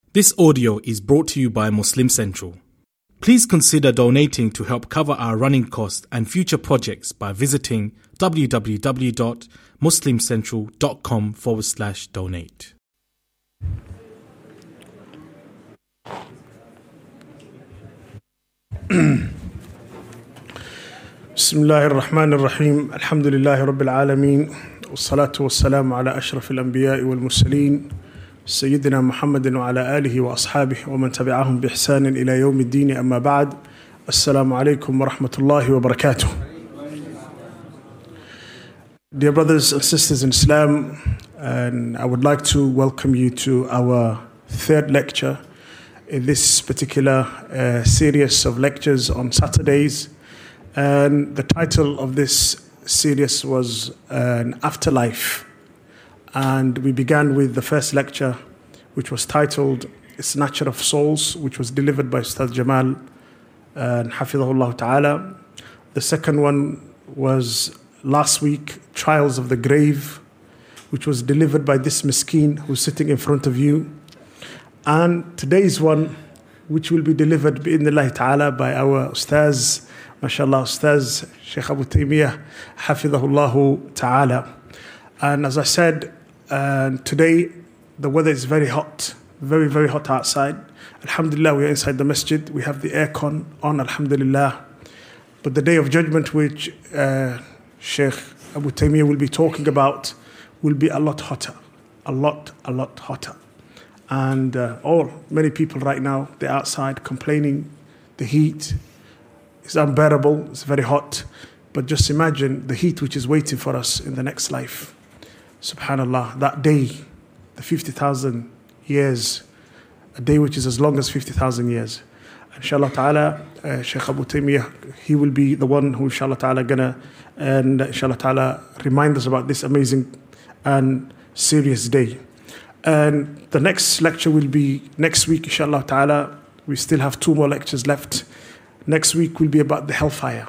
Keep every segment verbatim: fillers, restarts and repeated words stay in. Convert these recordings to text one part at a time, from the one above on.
This audio is brought to you by Muslim Central. Please consider donating to help cover our running costs and future projects by visiting www.muslimcentral.com forward slash donate. بسم الله الرحمن الرحيم الحمد لله رب العالمين والصلاة والسلام على أشرف الأنبياء والمرسلين سيدنا محمد وعلى آله وأصحابه ومن تبعهم بإحسان إلى يوم الدين أما بعد السلام عليكم ورحمة الله وبركاته. Dear brothers and sisters in Islam, and I would like to welcome you to our third lecture in this particular uh, series of lectures on Saturdays. And the title of this series was uh, An Afterlife. And we began with the first lecture, which was titled Snatcher of Souls, which was delivered by Ustad Jamal and Hafidhahullah Ta'ala. The second one was last week, Trials of the Grave, which was delivered by this miskeen who's sitting in front of you. And today's one, which will be delivered bi'idhnillahi ta'ala by our Ustaz, mashallah, Ustaz Sheikh Abu Taymiyyah, Hafidhahullah Ta'ala. And as I said, uh, today the weather is very hot, very, very hot outside. Alhamdulillah, we are inside the masjid. We have the aircon on, alhamdulillah. But the day of judgment, which uh, Sheikh Abu Taymiyyah will be talking about, will be a lot hotter, a lot, a lot hotter. And uh, all, many people right now, they're outside complaining, the heat is unbearable, it's very hot. But just imagine the heat which is waiting for us in the next life. Subhanallah, that day, the fifty thousand years, a day which is as long as fifty thousand years. Inshallah ta'ala, uh, Shaykh Abu Taymiyyah, he will be the one who inshallah ta'ala gonna, and inshallah ta'ala, remind us about this amazing and serious day. And the next lecture will be next week, inshallah ta'ala. We still have two more lectures left. Next week will be about the hellfire.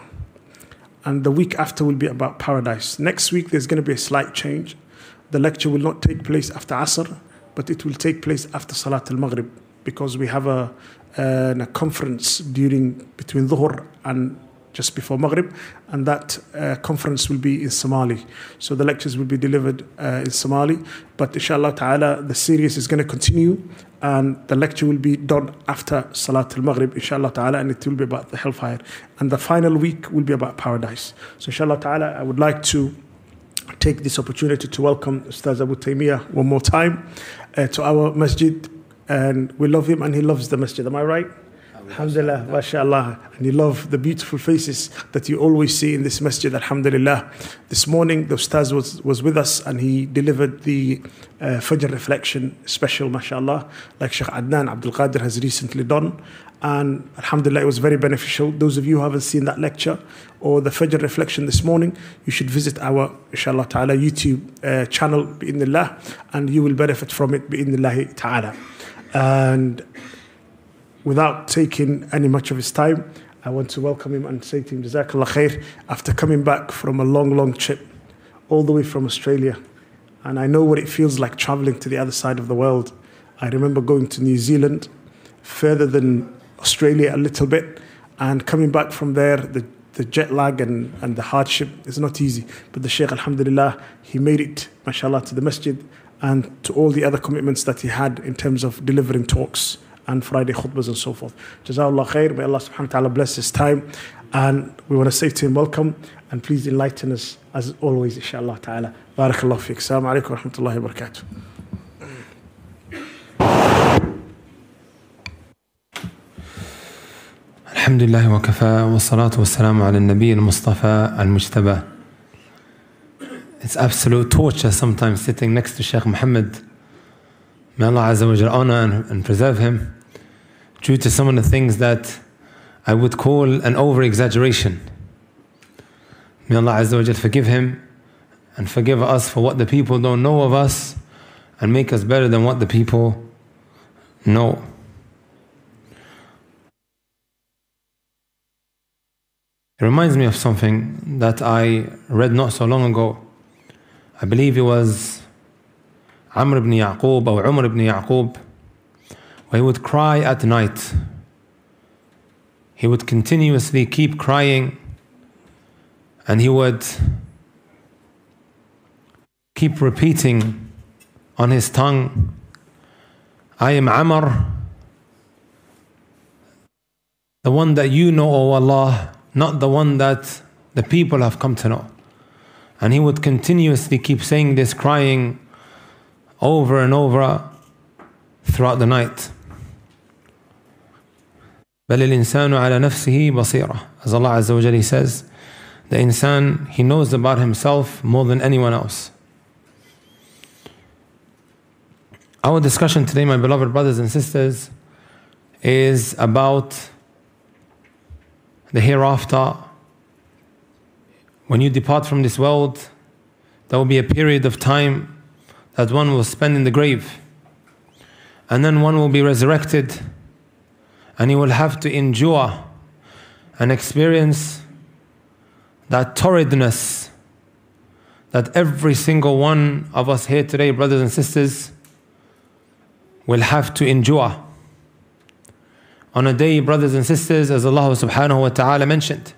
And the week after will be about paradise. Next week there's going to be a slight change. The lecture will not take place after Asr, but it will take place after Salat al-Maghrib, because we have a, uh, a conference during between Dhuhr and just before Maghrib, and that uh, conference will be in Somali. So the lectures will be delivered uh, in Somali, but inshallah ta'ala, the series is going to continue, and the lecture will be done after Salat al-Maghrib, inshallah ta'ala, and it will be about the hellfire. And the final week will be about paradise. So inshallah ta'ala, I would like to take this opportunity to welcome Ustaz Abu Taymiyyah one more time uh, to our masjid, and we love him and he loves the masjid. Am I right? Alhamdulillah, mashallah. And you love the beautiful faces that you always see in this masjid, alhamdulillah. This morning, the Ustaz was, was with us and he delivered the uh, Fajr Reflection special, mashallah, like Sheikh Adnan Abdul Qadir has recently done. And alhamdulillah, it was very beneficial. Those of you who haven't seen that lecture or the Fajr Reflection this morning, you should visit our, inshallah ta'ala, YouTube uh, channel, bi'idhnillah, and you will benefit from it, bi'idhnillahi ta'ala. And without taking any much of his time, I want to welcome him and say to him, Jazakallah khair, after coming back from a long, long trip, all the way from Australia. And I know what it feels like traveling to the other side of the world. I remember going to New Zealand, further than Australia a little bit, and coming back from there, the, the jet lag and, and the hardship is not easy. But the Shaykh, alhamdulillah, he made it, mashallah, to the masjid and to all the other commitments that he had in terms of delivering talks and Friday khutbahs and so forth. Jazakallah khair. May Allah subhanahu wa ta'ala bless his time. And we want to say to him, welcome, and please enlighten us as always, inshallah ta'ala. Barakallahu fiqh. Assalamu alaikum wa rahmatullahi wa barakatuh. Alhamdulillah wa kafa wa salatu wa salamu ala nabi al-Mustafa al-Mujtaba. It's absolute torture sometimes sitting next to Shaykh Muhammad. May Allah Azza wa Jalla honor and, and preserve him, due to some of the things that I would call an over-exaggeration. May Allah Azza wa Jalla forgive him and forgive us for what the people don't know of us, and make us better than what the people know. It reminds me of something that I read not so long ago. I believe it was Amr ibn Yaqub or Umar ibn Yaqub where he would cry at night. He would continuously keep crying, and he would keep repeating on his tongue, I am Amr, the one that you know, O Allah, not the one that the people have come to know. And he would continuously keep saying this, crying over and over throughout the night. بل الإنسان على نفسه بصيرة. As Allah Azza wa Jalla says, the insan, he knows about himself more than anyone else. Our discussion today, my beloved brothers and sisters, is about the hereafter. When you depart from this world, there will be a period of time that one will spend in the grave, and then one will be resurrected, and he will have to endure and experience that torridness that every single one of us here today, brothers and sisters, will have to endure. On a day, brothers and sisters, as Allah subhanahu wa ta'ala mentioned,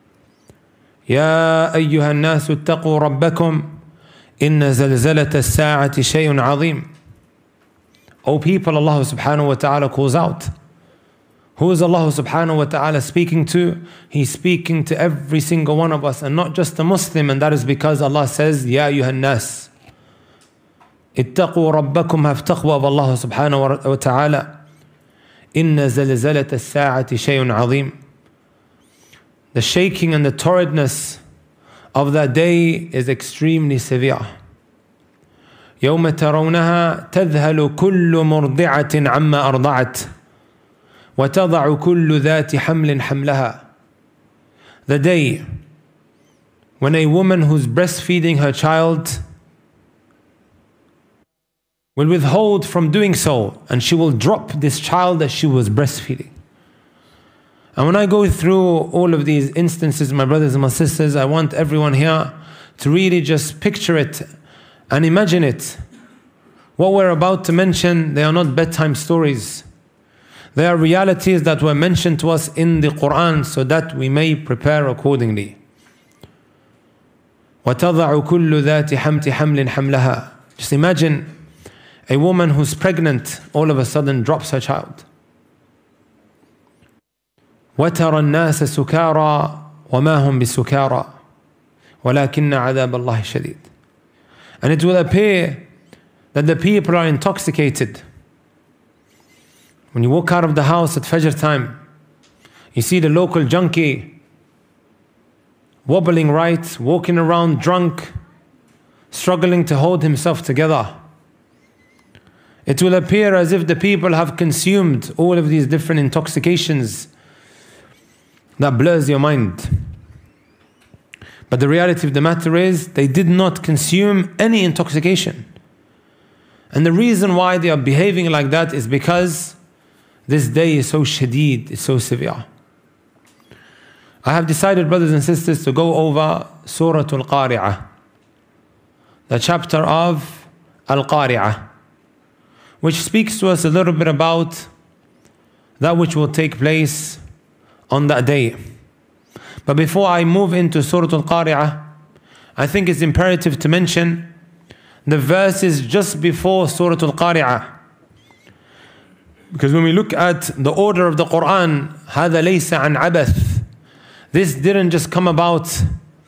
يا أيها الناس اتقوا ربكم إن زلزلة الساعة شيء عظيم. O people, Allah subhanahu wa ta'ala calls out. Who is Allah subhanahu wa ta'ala speaking to? He's speaking to every single one of us, and not just a Muslim, and that is because Allah says, يا أيها الناس اتقوا ربكم, have taqwa of Allah subhanahu wa ta'ala. إن زلزلة الساعة شيء عظيم. The shaking and the torridness of that day is extremely severe. يوم ترونها تذهل كل مرضعة عما أرضعت وتضع كل ذات حمل حملها. The day when a woman who's breastfeeding her child will withhold from doing so, and she will drop this child that she was breastfeeding. And when I go through all of these instances, my brothers and my sisters, I want everyone here to really just picture it and imagine it. What we're about to mention, they are not bedtime stories. They are realities that were mentioned to us in the Quran so that we may prepare accordingly. وَتَضَعُ كُلُّ ذَاتِ حَمْتِ حَمْلٍ حَمْلَهَا. Just imagine a woman who's pregnant all of a sudden drops her child. وَتَرَى النَّاسَ سُكَارَى وَمَا هُمْ بِسُكَارَى وَلَكِنَّ عَذَابَ اللَّهِ شَدِيدٌ. And it will appear that the people are intoxicated. When you walk out of the house at Fajr time, you see the local junkie wobbling right, walking around drunk, struggling to hold himself together. It will appear as if the people have consumed all of these different intoxications that blurs your mind. But the reality of the matter is, they did not consume any intoxication. And the reason why they are behaving like that is because this day is so shadeed, it's so severe. I have decided, brothers and sisters, to go over Surah Al-Qari'ah, the chapter of Al-Qari'ah, which speaks to us a little bit about that which will take place on that day. But before I move into Surah Al-Qari'ah, I think it's imperative to mention the verses just before Surah Al-Qari'ah. Because when we look at the order of the Quran, هَذَا لَيْسَ عَنْ عَبَثٍ. This didn't just come about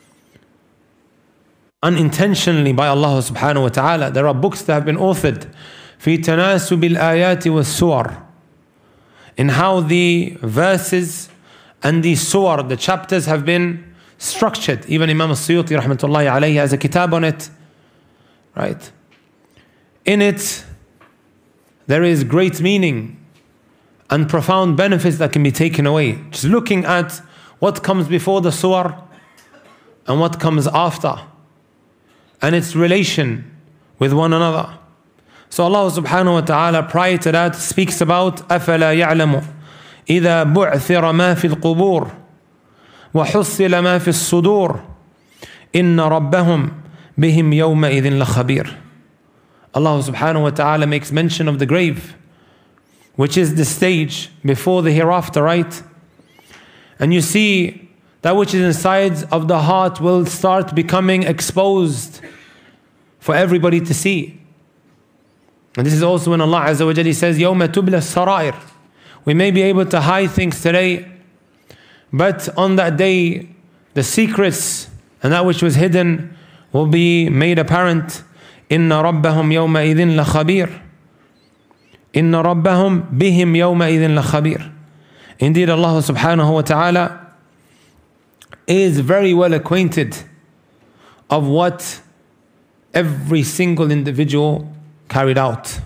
unintentionally by Allah subhanahu wa ta'ala. There are books that have been authored في تناسب الآيات والسور, in how the verses and the surah, the chapters, have been structured. Even Imam al-Suyuti rahmatullahi alayhi has a kitab on it. Right? In it, there is great meaning and profound benefits that can be taken away. Just looking at what comes before the surah and what comes after, and its relation with one another. So Allah subhanahu wa ta'ala prior to that speaks about أَفَلَا يَعْلَمُ إِذَا بُعْثِرَ مَا فِي الْقُبُورِ وَحُصِّلَ مَا فِي الصُّدُورِ إِنَّ رَبَّهُمْ بِهِمْ يَوْمَئِذٍ لَخَبِيرٌ. Allah subhanahu wa ta'ala makes mention of the grave. which is the stage before the hereafter, right? And you see that which is inside of the heart will start becoming exposed for everybody to see. And this is also when Allah Azza wa Jalla says, يَوْمَ تُبْلَ السَّرَائِرِ. We may be able to hide things today, but on that day, the secrets and that which was hidden will be made apparent. إِنَّ رَبَّهُمْ يَوْمَئِذٍ لَخَبِيرٌ إِنَّ رَبَّهُمْ بِهِمْ يَوْمَئِذٍ لَخَبِيرٌ. Indeed, Allah subhanahu wa ta'ala is very well acquainted of what every single individual carried out.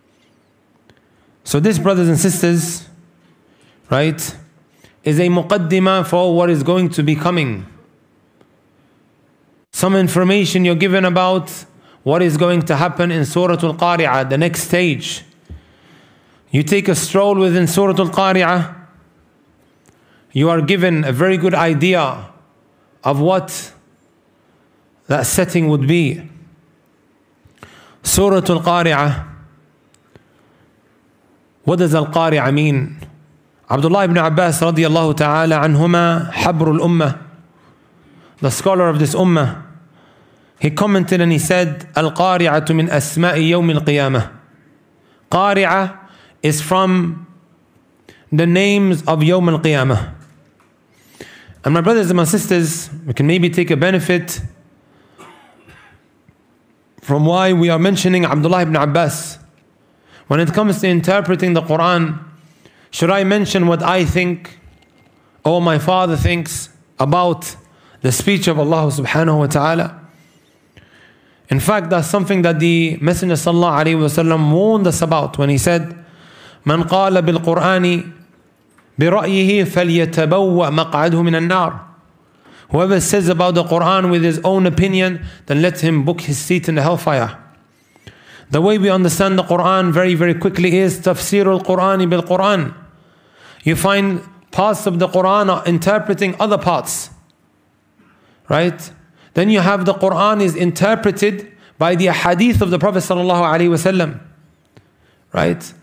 So this, brothers and sisters, right, is a muqaddimah for what is going to be coming. Some information you're given about what is going to happen in Surah Al-Qari'ah, the next stage. You take a stroll within Surah Al-Qari'ah, you are given a very good idea of what that setting would be. Surah Al-Qari'ah. What does Al-Qari'ah mean? Abdullah ibn Abbas radiyallahu ta'ala anhuma, Habrul Ummah, the scholar of this ummah, he commented and he said, Al-Qari'atu min asma'i yawm al-qiyamah. Qari'ah is from the names of Yawm al-Qiyamah. And my brothers and my sisters, we can maybe take a benefit from why we are mentioning Abdullah ibn Abbas. When it comes to interpreting the Quran, should I mention what I think or my father thinks about the speech of Allah subhanahu wa ta'ala? In fact, that's something that the Messenger sallallahu alayhi wa sallam warned us about when he said, من قال بالقرآن برأيه فليتبوأ مقعده من النار. Whoever says about the Quran with his own opinion, then let him book his seat in the hellfire. The way we understand the Quran very, very quickly is tafsir al-Qur'ani bil-Quran. You find parts of the Quran are interpreting other parts, right? Then you have the Quran is interpreted by the hadith of the Prophet sallallahu alaihi wasallam, right?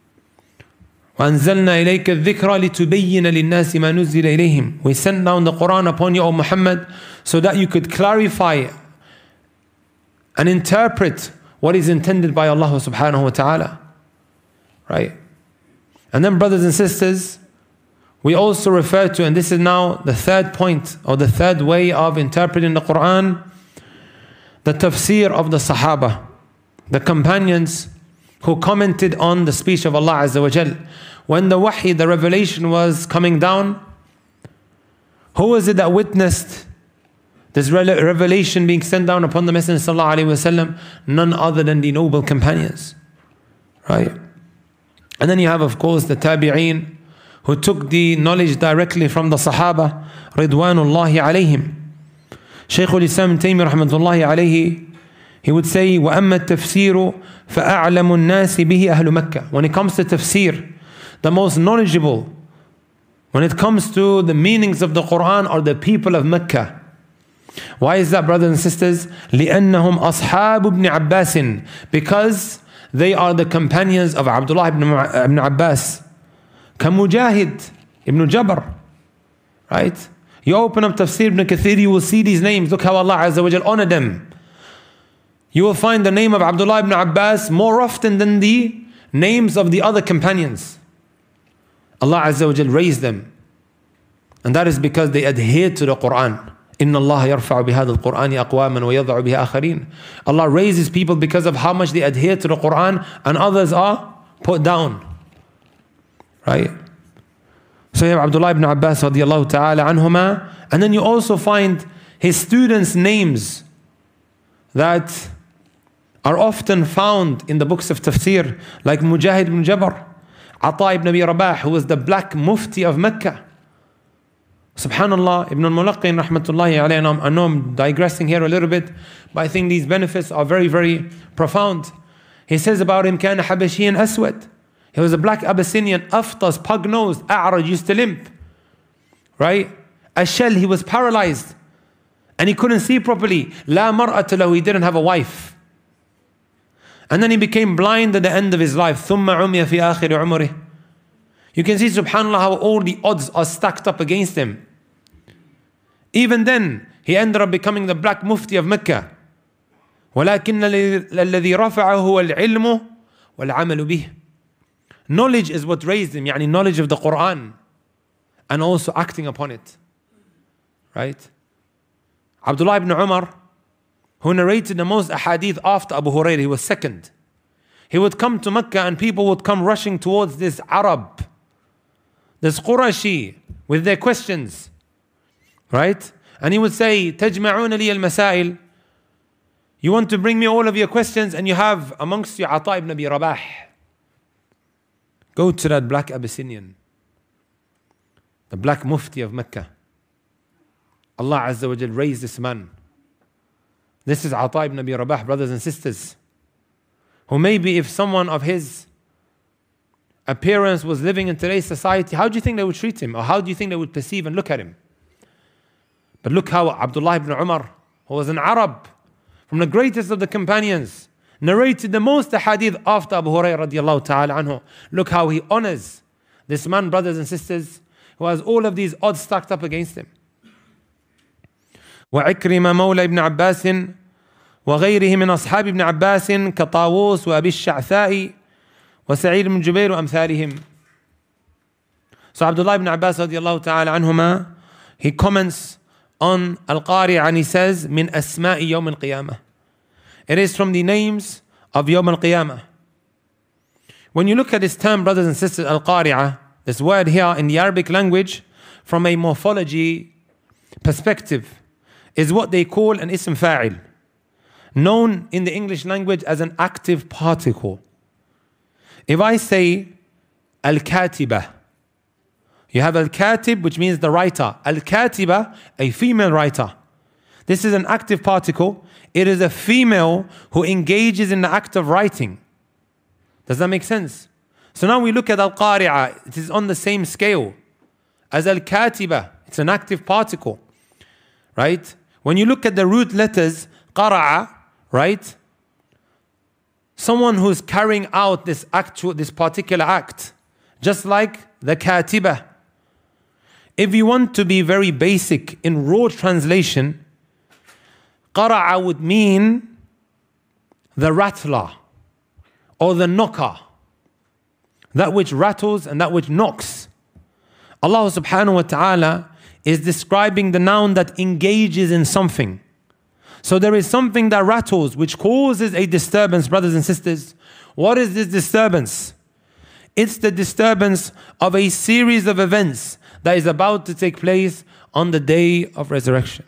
وَأَنزَلْنَا إِلَيْكَ الذِّكْرَ لِتُبَيِّنَ لِلنَّاسِ مَا نُزِّلَ إِلَيْهِمْ. We sent down the Quran upon you, O Muhammad, so that you could clarify and interpret what is intended by Allah subhanahu wa ta'ala. Right? And then, brothers and sisters, we also refer to, and this is now the third point, or the third way of interpreting the Quran, the tafsir of the Sahaba, the companions who commented on the speech of Allah Azza wa Jal. When the wahi, the revelation was coming down, who was it that witnessed this revelation being sent down upon the Messenger sallallahu alaihi wasallam? None other than the noble companions, right? And then you have, of course, the tabi'een who took the knowledge directly from the Sahaba, Ridwanullahi alayhim. Shaykh al-Islam ibn Taymiyyah rahmatullahi alayhi, he would say, وَأَمَّا التَّفْسِيرُ فَأَعْلَمُ النَّاسِ بِهِ أَهْلُ مَكَّةِ. When it comes to tafsir, the most knowledgeable when it comes to the meanings of the Quran are the people of Mecca. Why is that, brothers and sisters? لِأَنَّهُمْ أَصْحَابُ ابْنِ عَبَّاسٍ. Because they are the companions of Abdullah ibn, ibn Abbas. كَمُجَاهِد ibn Jabr. Right? You open up Tafsir ibn Kathir, you will see these names. Look how Allah Azza wa Jal honored them. You will find the name of Abdullah ibn Abbas more often than the names of the other companions. Allah Azza wa Jal raised them. And that is because they adhered to the Quran. إِنَّ اللَّهَ يَرْفَعُ بِهَذَا الْقُرْآنِ أَقْوَامًا وَيَضَعُ بِهِ آخَرِينَ. Allah raises people because of how much they adhere to the Quran, and others are put down. Right? So you have Abdullah ibn Abbas radiallahu ta'ala anhuma, and then you also find his students' names that are often found in the books of tafsir, like Mujahid ibn Jabr, Ata ibn Abi Rabah, who was the black mufti of Mecca. Subhanallah, Ibn al-Mulaqqin rahmatullahi alayhi, I know I'm digressing here a little bit, but I think these benefits are very, very profound. He says about him, كان حبشيا أسود. He was a black Abyssinian, aftas, pug-nosed, a'raj, used to limp. Right? Ashal, he was paralyzed. And he couldn't see properly. La mar'ata lahu, he didn't have a wife. And then he became blind at the end of his life. ثُمَّ عُمِيَ فِي آخِرِ عُمُرِهِ. You can see, subhanAllah, how all the odds are stacked up against him. Even then, he ended up becoming the Black Mufti of Mecca. وَلَكِنَّ الَّذِي رَفَعَهُ هُوَ الْعِلْمُ وَالْعَمَلُ بِهِ. Knowledge is what raised him, يعني knowledge of the Quran, and also acting upon it. Right? Abdullah ibn Umar, who narrated the most ahadith after Abu Hurairah, he was second. He would come to Mecca and people would come rushing towards this Arab, this Qurashi, with their questions. Right? And he would say, تَجْمَعُونَ لِي الْمَسَائِلِ. You want to bring me all of your questions, and you have amongst you Ata ibn Abi Rabah. Go to that black Abyssinian, the Black Mufti of Mecca. Allah Azza wa Jal raised this man. This is Ata ibn Abi Rabah, brothers and sisters, who maybe if someone of his appearance was living in today's society, how do you think they would treat him? Or how do you think they would perceive and look at him? But look how Abdullah ibn Umar, who was an Arab, from the greatest of the companions, narrated the most hadith after Abu Hurairah radiallahu ta'ala anhu. Look how he honors this man, brothers and sisters, who has all of these odds stacked up against him. وعكرمة مولى ابن عباس وغيره من أصحاب ابن عباس كطاووس وأبي الشعثاء وسعيد بن جبير وأمثالهم. So Abdullah ibn Abbas radiallahu ta'ala anhuma, he comments on Al-Qari'ah and he says, من أسماء يوم القيامة. It is from the names of Yawm al-Qiyamah. When you look at this term, brothers and sisters, Al-Qari'ah, this word here in the Arabic language, from a morphology perspective, is what they call an ism fa'il, known in the English language as an active particle. If I say Al-Katiba, you have Al-Katib, which means the writer. Al-Katiba, a female writer. This is an active particle. It is a female who engages in the act of writing. Does that make sense? So now we look at Al-Qari'ah. It is on the same scale as Al-Katiba. It's an active particle. Right? When you look at the root letters, Qara'a, right? Someone who's carrying out this actual, this particular act. Just like the Katiba. If you want to be very basic in raw translation, Qara'a would mean the rattler or the knocker, that which rattles and that which knocks. Allah subhanahu wa ta'ala is describing the noun that engages in something. So there is something that rattles which causes a disturbance, brothers and sisters. What is this disturbance? It's the disturbance of a series of events that is about to take place on the day of resurrection.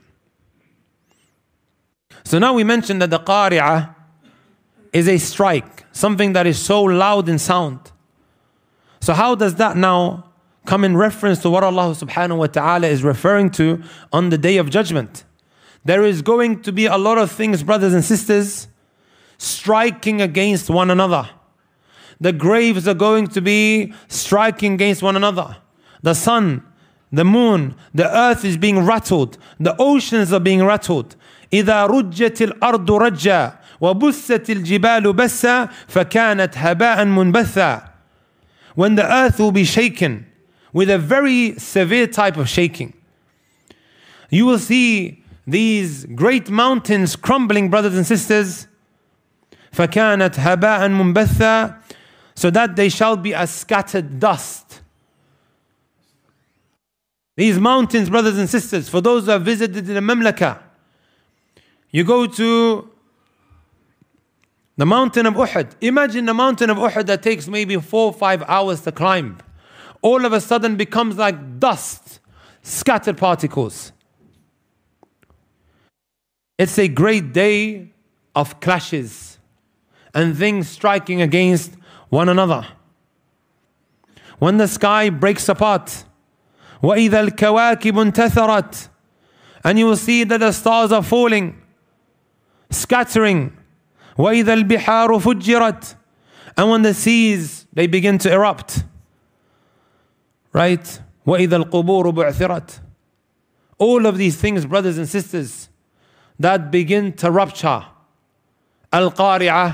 So now we mentioned that the Qari'ah is a strike, something that is so loud in sound. So how does that now come in reference to what Allah subhanahu wa ta'ala is referring to on the day of judgment? There is going to be a lot of things, brothers and sisters, striking against one another. The graves are going to be striking against one another. The sun, the moon, the earth is being rattled. The oceans are being rattled. إذا رجت الأرض رجا وبست الجبال بسا فكانت هباء منبثا. When the earth will be shaken with a very severe type of shaking, you will see these great mountains crumbling, brothers and sisters. فكانت هباء منبثا, so that they shall be as scattered dust. These mountains, brothers and sisters, for those who have visited the Mamlaka, you go to the mountain of Uhud. Imagine the mountain of Uhud that takes maybe four or five hours to climb. All of a sudden becomes like dust, scattered particles. It's a great day of clashes and things striking against one another. When the sky breaks apart, وَإِذَا الْكَوَاكِبُ انْتَثَرَتْ, and you will see that the stars are falling, scattering. وَإِذَا الْبِحَارُ فُجِّرَتْ, and when the seas, they begin to erupt. Right? وَإِذَا الْقُبُورُ بُعْثِرَتْ. All of these things, brothers and sisters, that begin to rupture. Al-Qari'ah,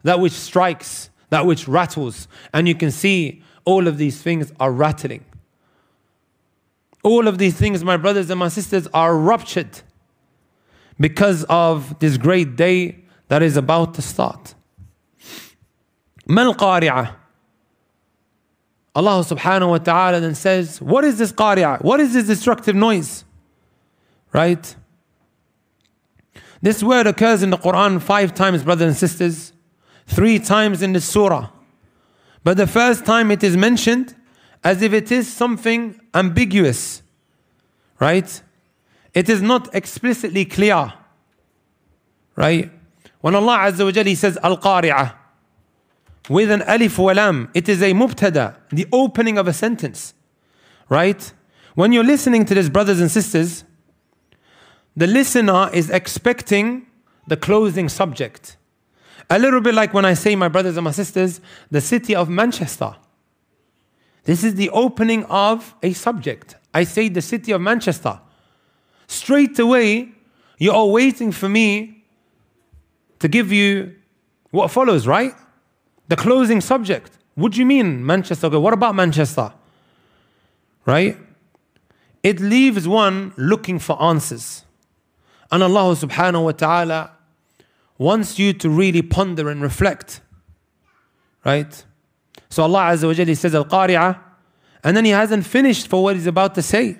that which strikes, that which rattles. And you can see all of these things are rattling. All of these things, my brothers and my sisters, are ruptured because of this great day that is about to start. ما القارعة? Allah subhanahu wa ta'ala then says, what is this qari'ah? What is this destructive noise? Right? This word occurs in the Quran five times, brothers and sisters. Three times in the surah. But the first time it is mentioned as if it is something ambiguous. Right? It is not explicitly clear. Right? When Allah Azza wa Jalla He says Al-Qari'ah with an alif wa lam, it is a mubtada, the opening of a sentence. Right? When you're listening to this, brothers and sisters, the listener is expecting the closing subject. A little bit like when I say, my brothers and my sisters, the city of Manchester. This is the opening of a subject. I say the city of Manchester. Straight away, you are waiting for me to give you what follows, right? The closing subject. What do you mean, Manchester? Okay, what about Manchester? Right? It leaves one looking for answers. And Allah subhanahu wa ta'ala wants you to really ponder and reflect. Right? So Allah Azza wa Jalla says Al-Qari'ah, and then He hasn't finished for what He's about to say.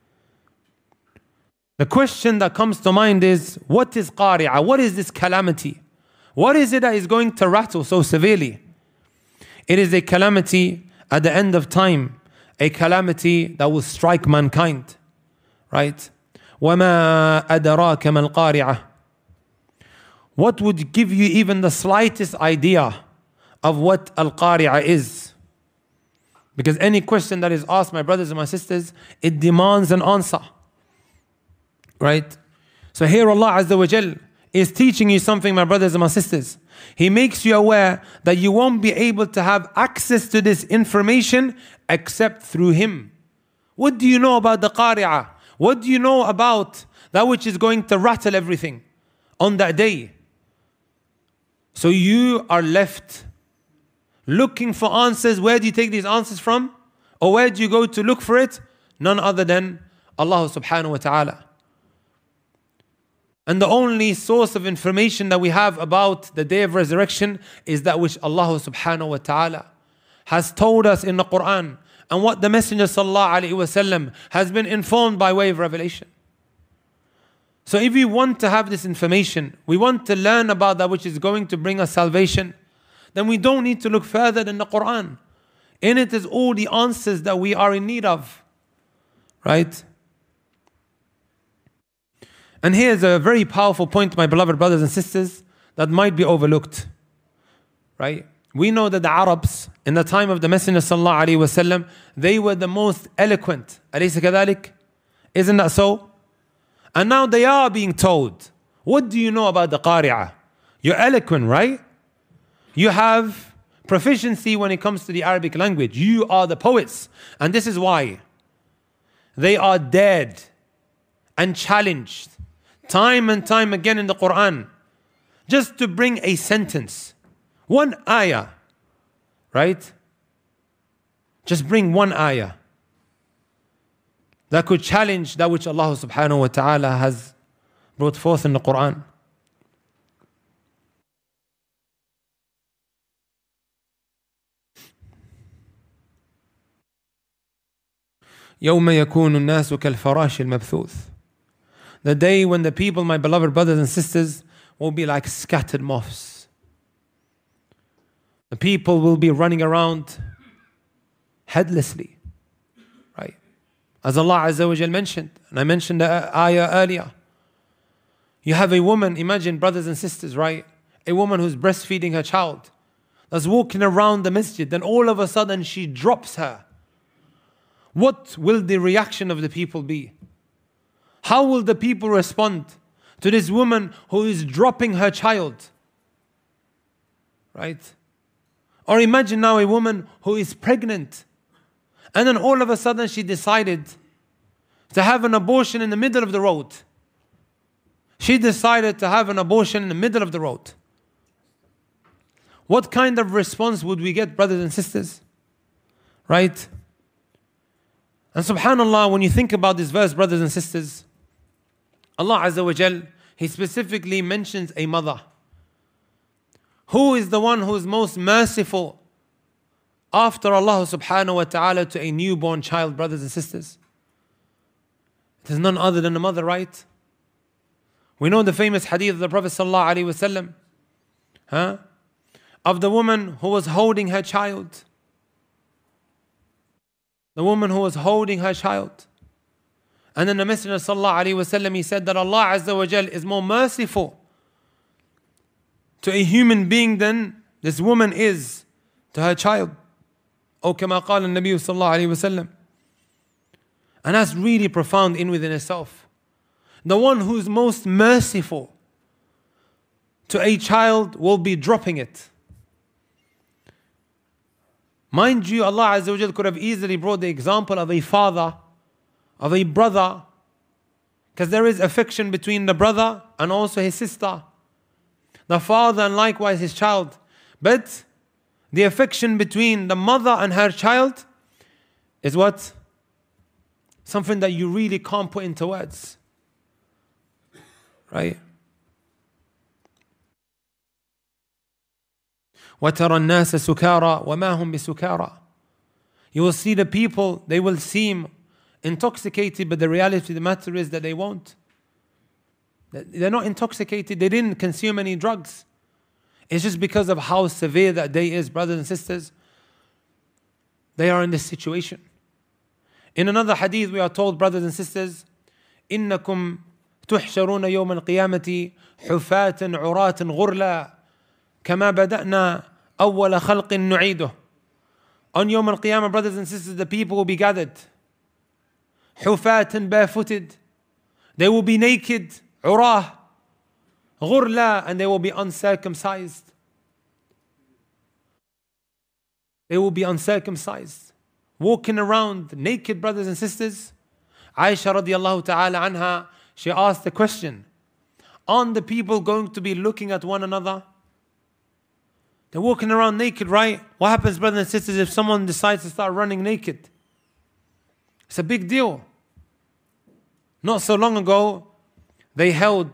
The question that comes to mind is, what is Qari'ah? What is this calamity? What is it that is going to rattle so severely? It is a calamity at the end of time, a calamity that will strike mankind. Right? وَمَا أَدَرَاكَ مَا الْقَارِعَةِ. What would give you even the slightest idea of what Al-Qari'ah is? Because any question that is asked, my brothers and my sisters, it demands an answer. Right? So here Allah Azza wa Jal is teaching you something, my brothers and my sisters. He makes you aware that you won't be able to have access to this information except through Him. What do you know about the Qari'ah? What do you know about that which is going to rattle everything on that day? So you are left looking for answers. Where do you take these answers from? Or where do you go to look for it? None other than Allah subhanahu wa ta'ala. And the only source of information that we have about the day of resurrection is that which Allah subhanahu wa ta'ala has told us in the Quran, and what the Messenger sallallahu alaihi wasallam has been informed by way of revelation. So if we want to have this information, we want to learn about that which is going to bring us salvation, then we don't need to look further than the Quran. In it is all the answers that we are in need of. Right? And here's a very powerful point, my beloved brothers and sisters, that might be overlooked. Right? We know that the Arabs, in the time of the Messenger sallallahu alaihi wasallam, they were the most eloquent. أليس كذلك? Isn't that so? And now they are being told, what do you know about the Qari'ah? You're eloquent, right? You have proficiency when it comes to the Arabic language. You are the poets. And this is why they are dared and challenged time and time again in the Quran just to bring a sentence. One ayah, right? Just bring one ayah that could challenge that which Allah subhanahu wa ta'ala has brought forth in the Quran. يوم يكون الناس كالفراش المبثوث. The day when the people, my beloved brothers and sisters, will be like scattered moths. The people will be running around headlessly, right? As Allah Azza wa Jal mentioned, and I mentioned the ayah earlier. You have a woman, imagine brothers and sisters, right? A woman who's breastfeeding her child, that's walking around the masjid, then all of a sudden she drops her. What will the reaction of the people be? How will the people respond to this woman who is dropping her child? Right? Or imagine now a woman who is pregnant, and then all of a sudden she decided to have an abortion in the middle of the road. She decided to have an abortion in the middle of the road. what kind of response would we get, brothers and sisters? Right? And subhanAllah, when you think about this verse, brothers and sisters, Allah Azza wa Jal, He specifically mentions a mother. Who is the one who is most merciful after Allah subhanahu wa ta'ala to a newborn child, brothers and sisters? It is none other than a mother, right? We know the famous hadith of the Prophet sallallahu alaihi wasallam, huh? Of the woman who was holding her child. The woman who was holding her child. And then the Messenger sallallahu alaihi wasallam, he said that Allah Azza wa Jal is more merciful to a human being than this woman is to her child. Or kama qala an-Nabi sallallahu alaihi wasallam. And that's really profound in within itself. The one who's most merciful to a child will be dropping it. Mind you, Allah Azza wa Jal could have easily brought the example of a father, of a brother, because there is affection between the brother and also his sister. The father and likewise his child. But the affection between the mother and her child is what? Something that you really can't put into words. Right? وَتَرَى النَّاسَ سُكَارَى وَمَا هُمْ بِسُكَارَى. You will see the people, they will seem intoxicated, but the reality of the matter is that they won't. They're not intoxicated, they didn't consume any drugs. It's just because of how severe that day is, brothers and sisters. They are in this situation. In another hadith we are told, brothers and sisters, إِنَّكُمْ تُحْشَرُونَ يَوْمَ الْقِيَامَةِ حُفَاةً عُرَاةً غُرْلًا كَمَا بَدَأْنَا أَوَّلَ خَلْقٍ نُعِيدُهُ. On Yawm al-Qiyamah, brothers and sisters, the people will be gathered. حُفَاةً, barefooted. They will be naked. عُرَاةً غُرْلًا, and they will be uncircumcised. They will be uncircumcised. Walking around naked, brothers and sisters. Aisha radiallahu ta'ala anha, she asked the question, aren't the people going to be looking at one another? They're walking around naked, right? What happens, brothers and sisters, if someone decides to start running naked? It's a big deal. Not so long ago, they held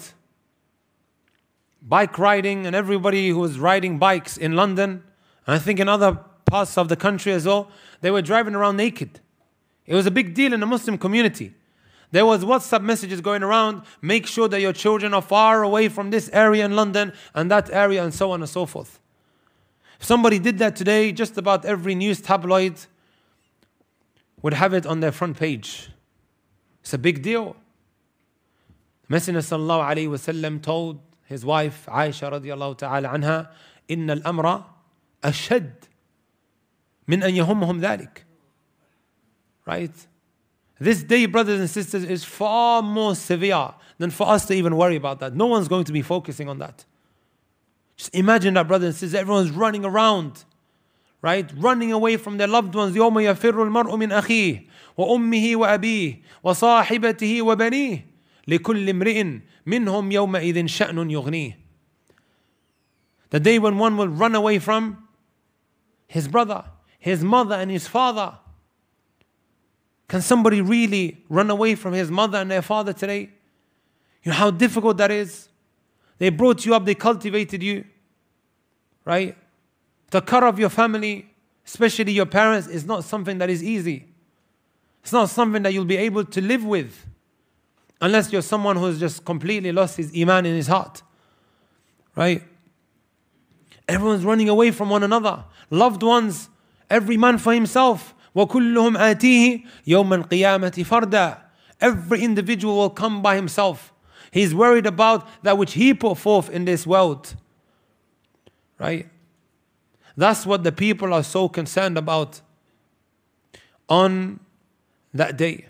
bike riding, and everybody who was riding bikes in London, and I think in other parts of the country as well, they were driving around naked. It was a big deal in the Muslim community. There was WhatsApp messages going around, make sure that your children are far away from this area in London and that area, and so on and so forth. If somebody did that today, just about every news tabloid would have it on their front page. It's a big deal. Messenger sallallahu alayhi wa sallam told his wife Aisha radiallahu ta'ala anha, إِنَّ الْأَمْرَ أَشَدْ مِنْ أَنْ يَهُمَّهُمْ ذَلِكَ. Right? This day, brothers and sisters, is far more severe than for us to even worry about that. No one's going to be focusing on that. Just imagine that, brothers and sisters, everyone's running around, right? Running away from their loved ones. يَوْمَ يَفِرُّ الْمَرْءُ مِنْ أَخِيهِ وَأُمِّهِ وَأَبِيهِ وَصَاحِبَتِهِ وَبَنِيهِ لِكُلِّ امْرِئٍ مِّنْهُمْ يَوْمَئِذٍ شَأْنٌ يُغْنِيهِ. The day when one will run away from his brother, his mother and his father. Can somebody really run away from his mother and their father today? You know how difficult that is? They brought you up, they cultivated you, right? To cut off your family, especially your parents, is not something that is easy. It's not something that you'll be able to live with, unless you're someone who's just completely lost his iman in his heart, right? Everyone's running away from one another. Loved ones, every man for himself. وَكُلُّهُمْ آتِيهِ يَوْمَ الْقِيَامَةِ فَرْدًا. Every individual will come by himself. He's worried about that which he put forth in this world. Right? That's what the people are so concerned about on that day.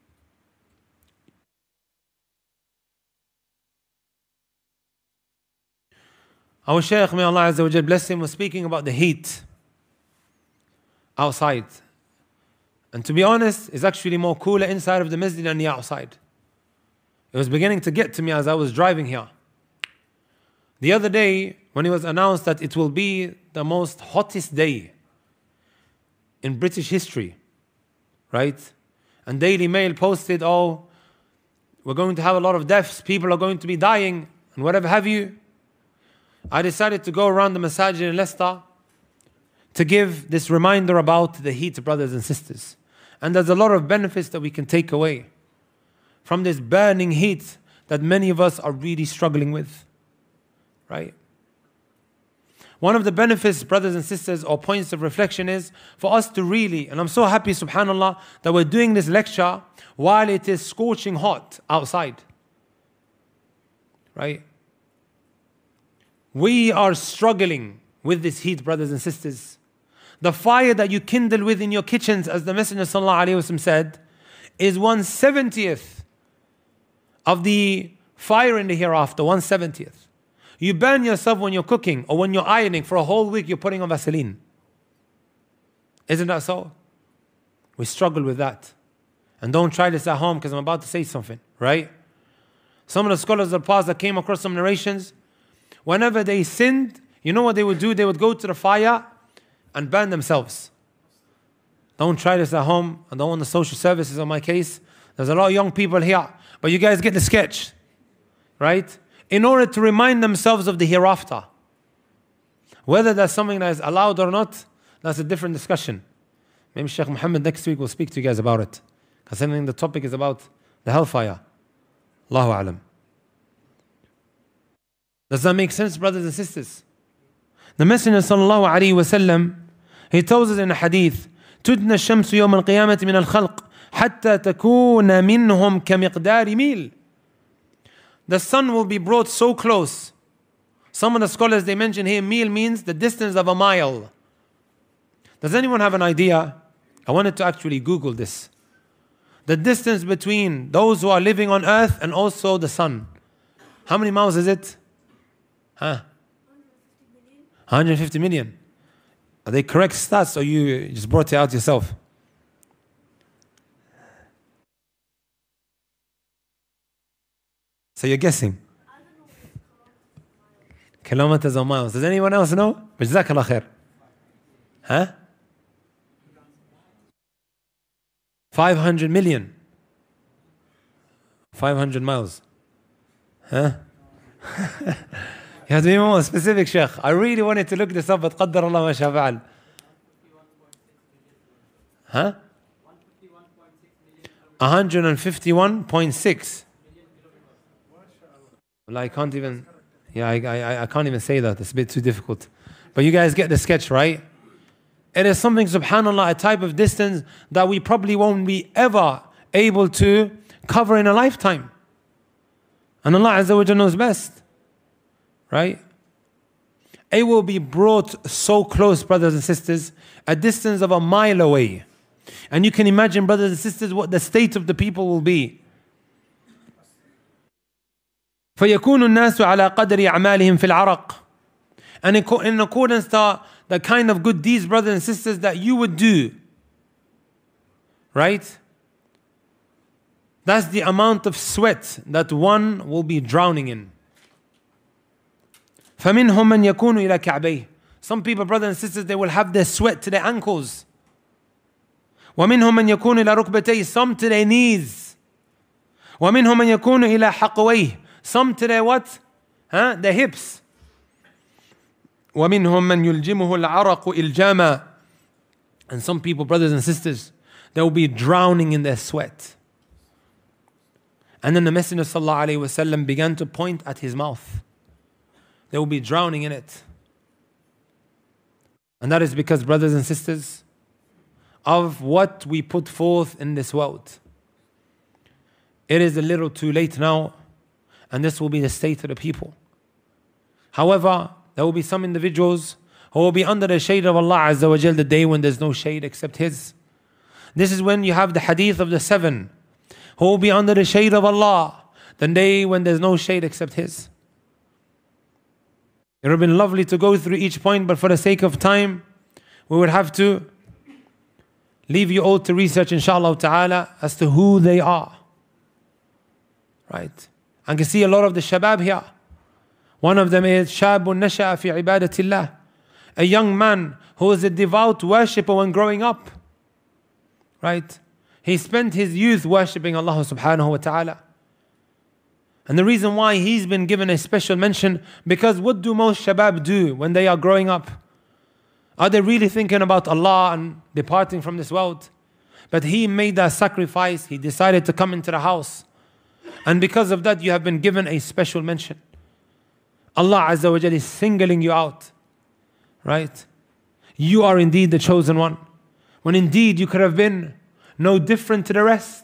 Our Shaykh, may Allah Azza wa Jal bless him, was speaking about the heat outside. And to be honest, it's actually more cooler inside of the masjid than the outside. It was beginning to get to me as I was driving here. The other day, when it was announced that it will be the most hottest day in British history, right? And Daily Mail posted, oh, we're going to have a lot of deaths, people are going to be dying, and whatever have you. I decided to go around the masajid in Leicester to give this reminder about the heat, brothers and sisters. And there's a lot of benefits that we can take away from this burning heat that many of us are really struggling with, right? One of the benefits, brothers and sisters, or points of reflection is for us to really, and I'm so happy, subhanAllah, that we're doing this lecture while it is scorching hot outside, right? We are struggling with this heat, brothers and sisters. The fire that you kindle with in your kitchens, as the Messenger sallallahu alaihi wasallam said, is one seventieth of the fire in the hereafter, one seventieth. You burn yourself when you're cooking or when you're ironing for a whole week, you're putting on Vaseline. Isn't that so? We struggle with that. And don't try this at home because I'm about to say something, right? Some of the scholars of the past that came across some narrations, whenever they sinned, you know what they would do? They would go to the fire and burn themselves. Don't try this at home. I don't want the social services on my case. There's a lot of young people here. But you guys get the sketch, right? In order to remind themselves of the hereafter. Whether that's something that is allowed or not, that's a different discussion. Maybe Sheikh Muhammad next week will speak to you guys about it. Because I think the topic is about the hellfire. Allahu A'lam. Does that make sense, brothers and sisters? The Messenger sallallahu alaihi wasallam, he tells us in a hadith, تُدْنَى الشَّمْسُ يَوْمَ الْقِيَامَةِ مِنَ الْخَلْقِ حَتَّى تَكُونَ مِنْهُمْ كَمِقْدَارِ مِيل. The sun will be brought so close. Some of the scholars, they mention here, mil means the distance of a mile. Does anyone have an idea? I wanted to actually Google this. The distance between those who are living on earth and also the sun. How many miles is it? Huh? one hundred fifty million. Are they correct stats or you just brought it out yourself? So you're guessing? Kilometers or miles. Does anyone else know? Jazakallah khair. Huh? five hundred million. five hundred miles. Huh? You have to be more specific, Sheikh. I really wanted to look this up, but قدر الله ما شاء فعل. Huh? one hundred fifty-one point six. Well, I can't even, yeah, I, I, I can't even say that. It's a bit too difficult. But you guys get the sketch, right? It is something, subhanAllah, a type of distance that we probably won't be ever able to cover in a lifetime. And Allah Azza wa Jalla knows best. Right? It will be brought so close, brothers and sisters, a distance of a mile away. And you can imagine, brothers and sisters, what the state of the people will be. فَيَكُونُ النَّاسُ عَلَىٰ قَدْرِ أَعْمَالِهِمْ فِي الْعَرَقِ. And in accordance to the kind of good deeds, brothers and sisters, that you would do. Right? That's the amount of sweat that one will be drowning in. فَمِنْهُمْ مَنْ يَكُونُ إِلَى كَعْبَيْهِ. Some people, brothers and sisters, they will have their sweat to their ankles. وَمِنْهُمْ مَنْ يَكُونُ إِلَى رُكْبَتَيْهِ. Some to their knees. وَمِنْهُمْ مَنْ يَكُونُ إِلَى حَقْوَيْهِ. Some to their what? Huh? Their hips. وَمِنْهُمْ مَنْ يُلْجِمُهُ الْعَرَقُ إِلْجَامًا. And some people, brothers and sisters, they will be drowning in their sweat. And then the Messenger sallallahu alaihi wasallam began to point at his mouth. They will be drowning in it. And that is because, brothers and sisters, of what we put forth in this world. It is a little too late now, and this will be the state of the people. However, there will be some individuals who will be under the shade of Allah Azza wa Jal the day when there's no shade except His. This is when you have the hadith of the seven who will be under the shade of Allah the day when there's no shade except His. It would have been lovely to go through each point, but for the sake of time, we would have to leave you all to research, inshallah ta'ala, as to who they are. Right? And you can see a lot of the shabab here. One of them is شاب نشأ في عبادة الله, a young man who is a devout worshipper when growing up. Right? He spent his youth worshipping Allah subhanahu wa ta'ala. And the reason why he's been given a special mention, because what do most shabab do when they are growing up? Are they really thinking about Allah and departing from this world? But he made that sacrifice. He decided to come into the house. And because of that, you have been given a special mention. Allah Azza wa Jalla is singling you out. Right? You are indeed the chosen one. When indeed you could have been no different to the rest.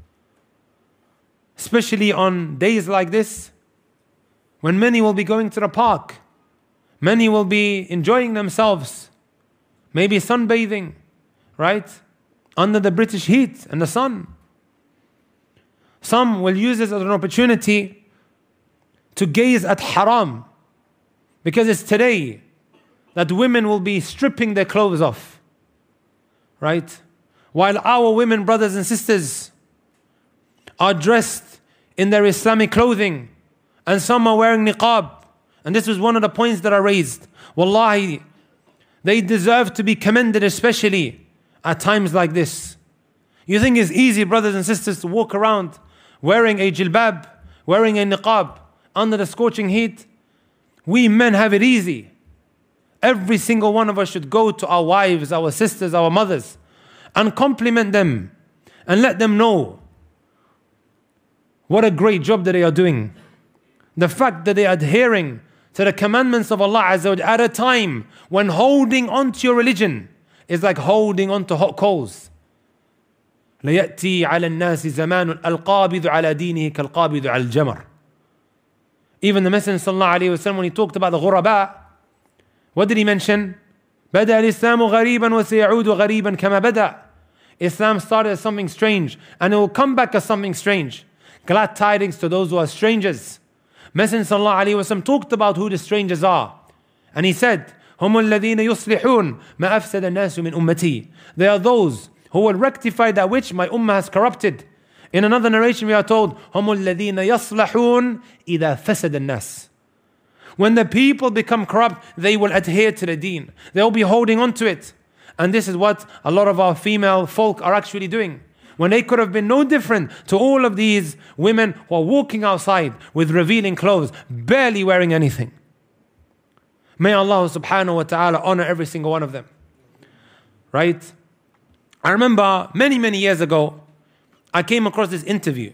Especially on days like this, when many will be going to the park. Many will be enjoying themselves. Maybe sunbathing, right? Under the British heat and the sun. Some will use this as an opportunity to gaze at haram. Because it's today that women will be stripping their clothes off. Right? While our women, brothers and sisters, are dressed in their Islamic clothing, and some are wearing niqab. And this was one of the points that I raised. Wallahi, they deserve to be commended, especially at times like this. You think it's easy, brothers and sisters, to walk around wearing a jilbab, wearing a niqab under the scorching heat? We men have it easy. Every single one of us should go to our wives, our sisters, our mothers, and compliment them and let them know what a great job that they are doing. The fact that they are adhering to the commandments of Allah Azza wa Jalla at a time when holding on to your religion is like holding on to hot coals. لَيَأْتِي عَلَى النَّاسِ زَمَانٌ الْقَابِضُ عَلَى دِينِهِ كَالْقَابِضُ عَلى الْجَمَرِ. Even the Messenger sallallahu alayhi wa sallam, when he talked about the ghuraba, what did he mention? بَدَأَ الْإِسْلَامُ غَرِيبًا وَسَيَعُودُ غَرِيبًا كَمَا بَدَأَ. Islam started as something strange and it will come back as something strange. Glad tidings to those who are strangers. Messenger sallallahu alayhi wa sallam talked about who the strangers are. And he said, هُمُ الَّذِينَ يُصْلِحُونَ مَا أَفْسَدَ النَّاسُ مِنْ أُمَّتِي. They are those who will rectify that which my ummah has corrupted. In another narration we are told, هُمُ الَّذِينَ يَصْلَحُونَ إِذَا فَسَدَ النَّاسِ. When the people become corrupt, they will adhere to the deen. They will be holding on to it. And this is what a lot of our female folk are actually doing. When they could have been no different to all of these women who are walking outside with revealing clothes, barely wearing anything. May Allah subhanahu wa ta'ala honor every single one of them. Right? I remember many, many years ago, I came across this interview.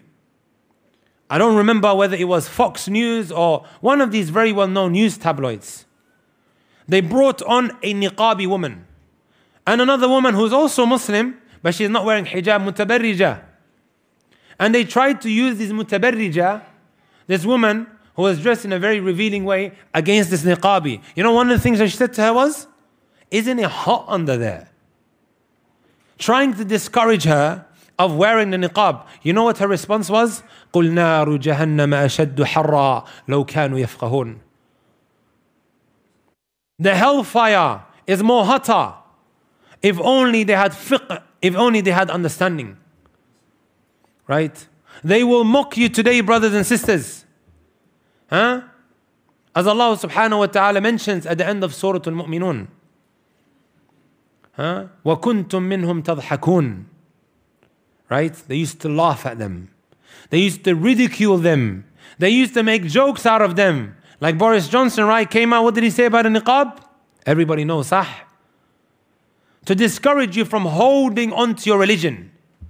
I don't remember whether it was Fox News or one of these very well-known news tabloids. They brought on a niqabi woman and another woman who's also Muslim, but she's not wearing hijab, mutabarrija. And they tried to use this mutabarrija, this woman who was dressed in a very revealing way, against this niqabi. You know, one of the things that she said to her was, "Isn't it hot under there?" Trying to discourage her of wearing the niqab. You know what her response was? قُلْ نَارُ جَهَنَّمَ أَشَدُّ حَرًّا لَوْ كَانُوا يَفْقَهُونَ. The hellfire is more hotter if only they had fiqh, if only they had understanding. Right? They will mock you today, brothers and sisters. Huh? As Allah subhanahu wa ta'ala mentions at the end of Surah Al-Mu'minun. Huh? وَكُنْتُم مِّنْهُمْ تَضْحَكُونَ. Right? They used to laugh at them. They used to ridicule them. They used to make jokes out of them. Like Boris Johnson, right, came out, what did he say about the niqab? Everybody knows, sah? To discourage you from holding on to your religion.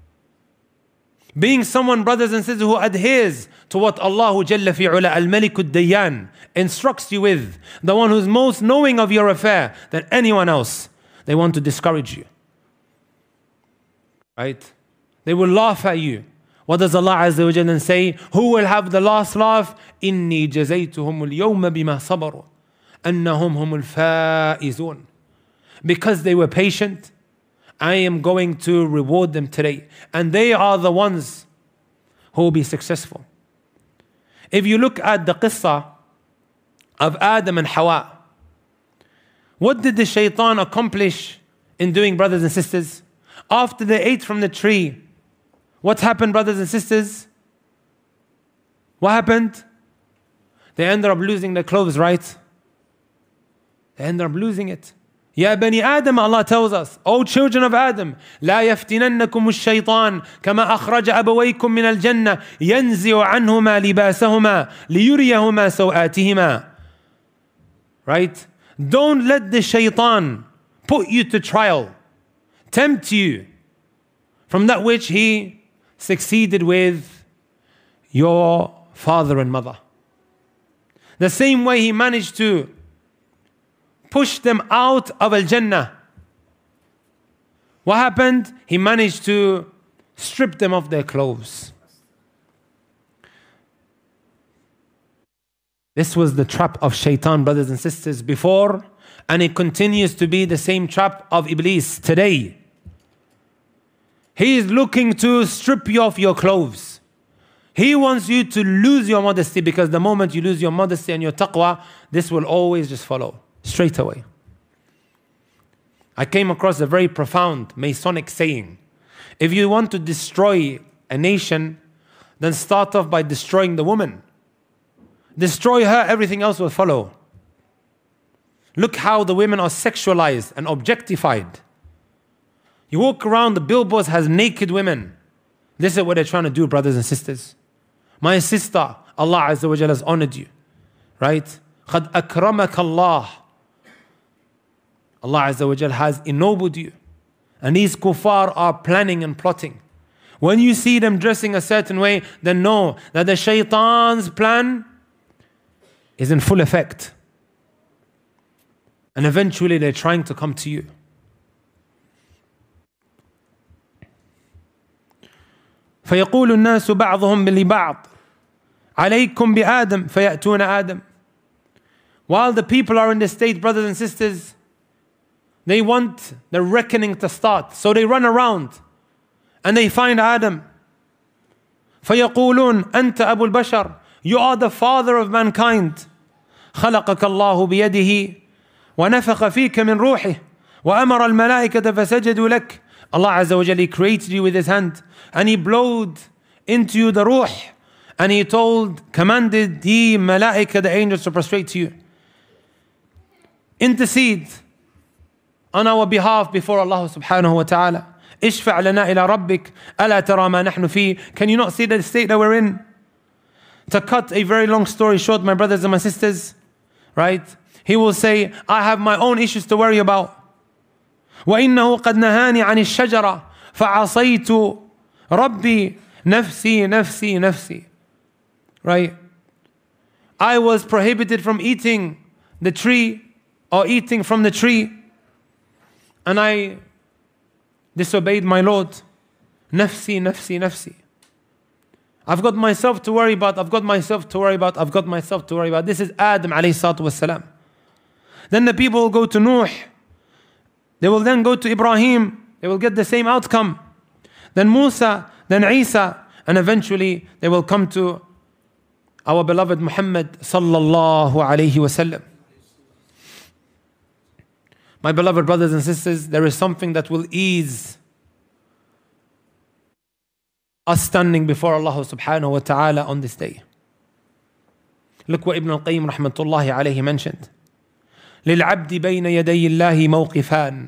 Being someone, brothers and sisters, who adheres to what Allah Jalla fi'ula al-Malik al-Dayyan instructs you with. The one who's most knowing of your affair than anyone else. They want to discourage you. Right? They will laugh at you. What does Allah Azza wa Jalla say? Who will have the last laugh? إِنِّي جَزَيْتُهُمُ الْيَوْمَ بِمَا صَبَرُوا أَنَّهُمْ هُمُ الْفَائِزُونَ. Because they were patient, I am going to reward them today. And they are the ones who will be successful. If you look at the qissa of Adam and Hawa, what did the shaitan accomplish in doing, brothers and sisters? After they ate from the tree, what happened, brothers and sisters? What happened? They ended up losing their clothes, right? They ended up losing it. Ya bani Adam, Allah tells us, O children of Adam, لا يفتننكم الشيطان كما أخرج أبويكم من الجنة ينزع عنهما لباسهما ليريهما سوآتهما. Right? Don't let the shaitan put you to trial, tempt you from that which he succeeded with your father and mother. The same way he managed to push them out of Al-Jannah. What happened? He managed to strip them of their clothes. This was the trap of shaitan, brothers and sisters, before, and it continues to be the same trap of Iblis today. He is looking to strip you of your clothes. He wants you to lose your modesty, because the moment you lose your modesty and your taqwa, this will always just follow. Straight away. I came across a very profound Masonic saying. If you want to destroy a nation, then start off by destroying the woman. Destroy her, everything else will follow. Look how the women are sexualized and objectified. You walk around, the billboards has naked women. This is what they're trying to do, brothers and sisters. My sister, Allah Azza wa Jalla has honored you. Right? قَدْ أَكْرَمَكَ اللَّهِ. Allah Azza wa Jal has ennobled you. And these kuffar are planning and plotting. When you see them dressing a certain way, then know that the shaitan's plan is in full effect. And eventually they're trying to come to you. فيقول الناس بعضهم لبعض عليكم بآدم فيأتون آدم. While the people are in this state, brothers and sisters, they want the reckoning to start. So they run around and they find Adam. فيقولون أنت أبو البشر. You are the father of mankind. خلقك الله بيده ونفخ فيك من روحه وأمر الملائكة فسجدوا لك. Allah Azza wa Jalla created you with His hand, and He blowed into you the ruh, and He told, commanded the malaika, the angels, to prostrate to you. Intercede on our behalf before Allah subhanahu wa ta'ala. اشفع لنا إلى ربك ألا ترى ما نحن فيه. Can you not see the state that we're in? To cut a very long story short, my brothers and my sisters, right? He will say, I have my own issues to worry about. وإنه قد نهاني عن الشجرة فعصيت ربي نفسي نفسي نفسي. Right? I was prohibited from eating the tree or eating from the tree, and I disobeyed my Lord. Nafsi, nafsi, nafsi. I've got myself to worry about, I've got myself to worry about, I've got myself to worry about. This is Adam alayhi salatu wassalam. Then the people will go to Nuh. They will then go to Ibrahim. They will get the same outcome. Then Musa, then Isa, and eventually they will come to our beloved Muhammad sallallahu alayhi wasallam. My beloved brothers and sisters, there is something that will ease us standing before Allah subhanahu wa ta'ala on this day. Look what Ibn al-Qayyim rahmatullahi alayhi mentioned. لِلْعَبْدِ بَيْنَ يَدَيِ اللَّهِ مَوْقِفَانِ.